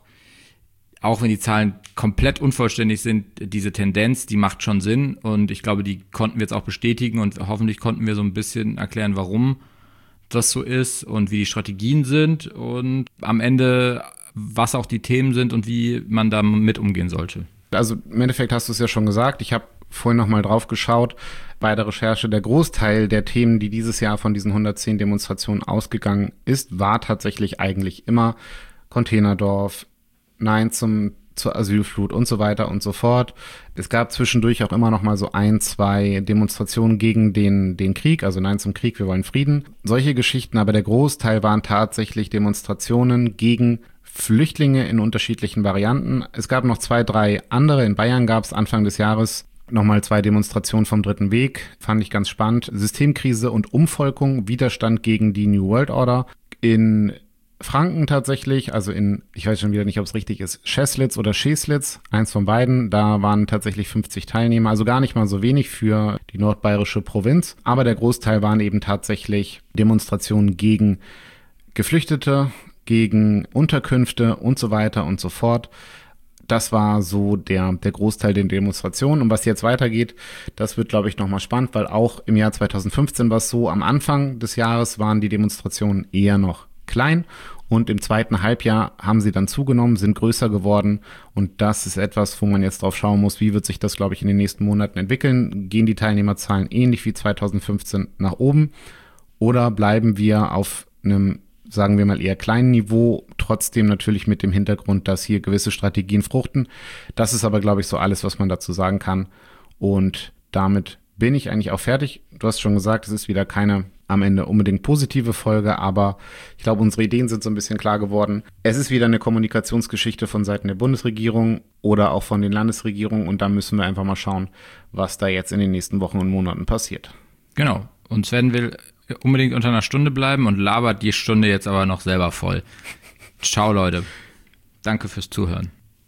auch wenn die Zahlen komplett unvollständig sind, diese Tendenz, die macht schon Sinn und ich glaube, die konnten wir jetzt auch bestätigen und hoffentlich konnten wir so ein bisschen erklären, warum das so ist und wie die Strategien sind und am Ende was auch die Themen sind und wie man da mit umgehen sollte. Also im Endeffekt hast du es ja schon gesagt, ich habe vorhin nochmal drauf geschaut, bei der Recherche, der Großteil der Themen, die dieses Jahr von diesen 110 Demonstrationen ausgegangen ist, war tatsächlich eigentlich immer Containerdorf, Nein zur Asylflut und so weiter und so fort. Es gab zwischendurch auch immer noch mal so 1-2 Demonstrationen gegen den Krieg, also Nein zum Krieg, wir wollen Frieden. Solche Geschichten, aber der Großteil waren tatsächlich Demonstrationen gegen Flüchtlinge in unterschiedlichen Varianten. Es gab noch 2-3 andere. In Bayern gab es Anfang des Jahres nochmal 2 Demonstrationen vom Dritten Weg. Fand ich ganz spannend. Systemkrise und Umvolkung, Widerstand gegen die New World Order. In Franken tatsächlich, also ich weiß schon wieder nicht, ob es richtig ist, Scheslitz oder Scheslitz, eins von beiden. Da waren tatsächlich 50 Teilnehmer, also gar nicht mal so wenig für die nordbayerische Provinz. Aber der Großteil waren eben tatsächlich Demonstrationen gegen Geflüchtete, gegen Unterkünfte und so weiter und so fort. Das war so der Großteil der Demonstrationen. Und was jetzt weitergeht, das wird, glaube ich, nochmal spannend, weil auch im Jahr 2015 war es so, am Anfang des Jahres waren die Demonstrationen eher noch klein und im zweiten Halbjahr haben sie dann zugenommen, sind größer geworden und das ist etwas, wo man jetzt drauf schauen muss, wie wird sich das, glaube ich, in den nächsten Monaten entwickeln. Gehen die Teilnehmerzahlen ähnlich wie 2015 nach oben oder bleiben wir auf einem, sagen wir mal, eher kleinen Niveau, trotzdem natürlich mit dem Hintergrund, dass hier gewisse Strategien fruchten. Das ist aber, glaube ich, so alles, was man dazu sagen kann. Und damit bin ich eigentlich auch fertig. Du hast schon gesagt, es ist wieder keine am Ende unbedingt positive Folge, aber ich glaube, unsere Ideen sind so ein bisschen klar geworden. Es ist wieder eine Kommunikationsgeschichte von Seiten der Bundesregierung oder auch von den Landesregierungen und da müssen wir einfach mal schauen, was da jetzt in den nächsten Wochen und Monaten passiert. Genau. Und Sven will unbedingt unter einer Stunde bleiben und labert die Stunde jetzt aber noch selber voll. Ciao, Leute. Danke fürs Zuhören.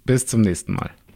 Bis zum nächsten Mal.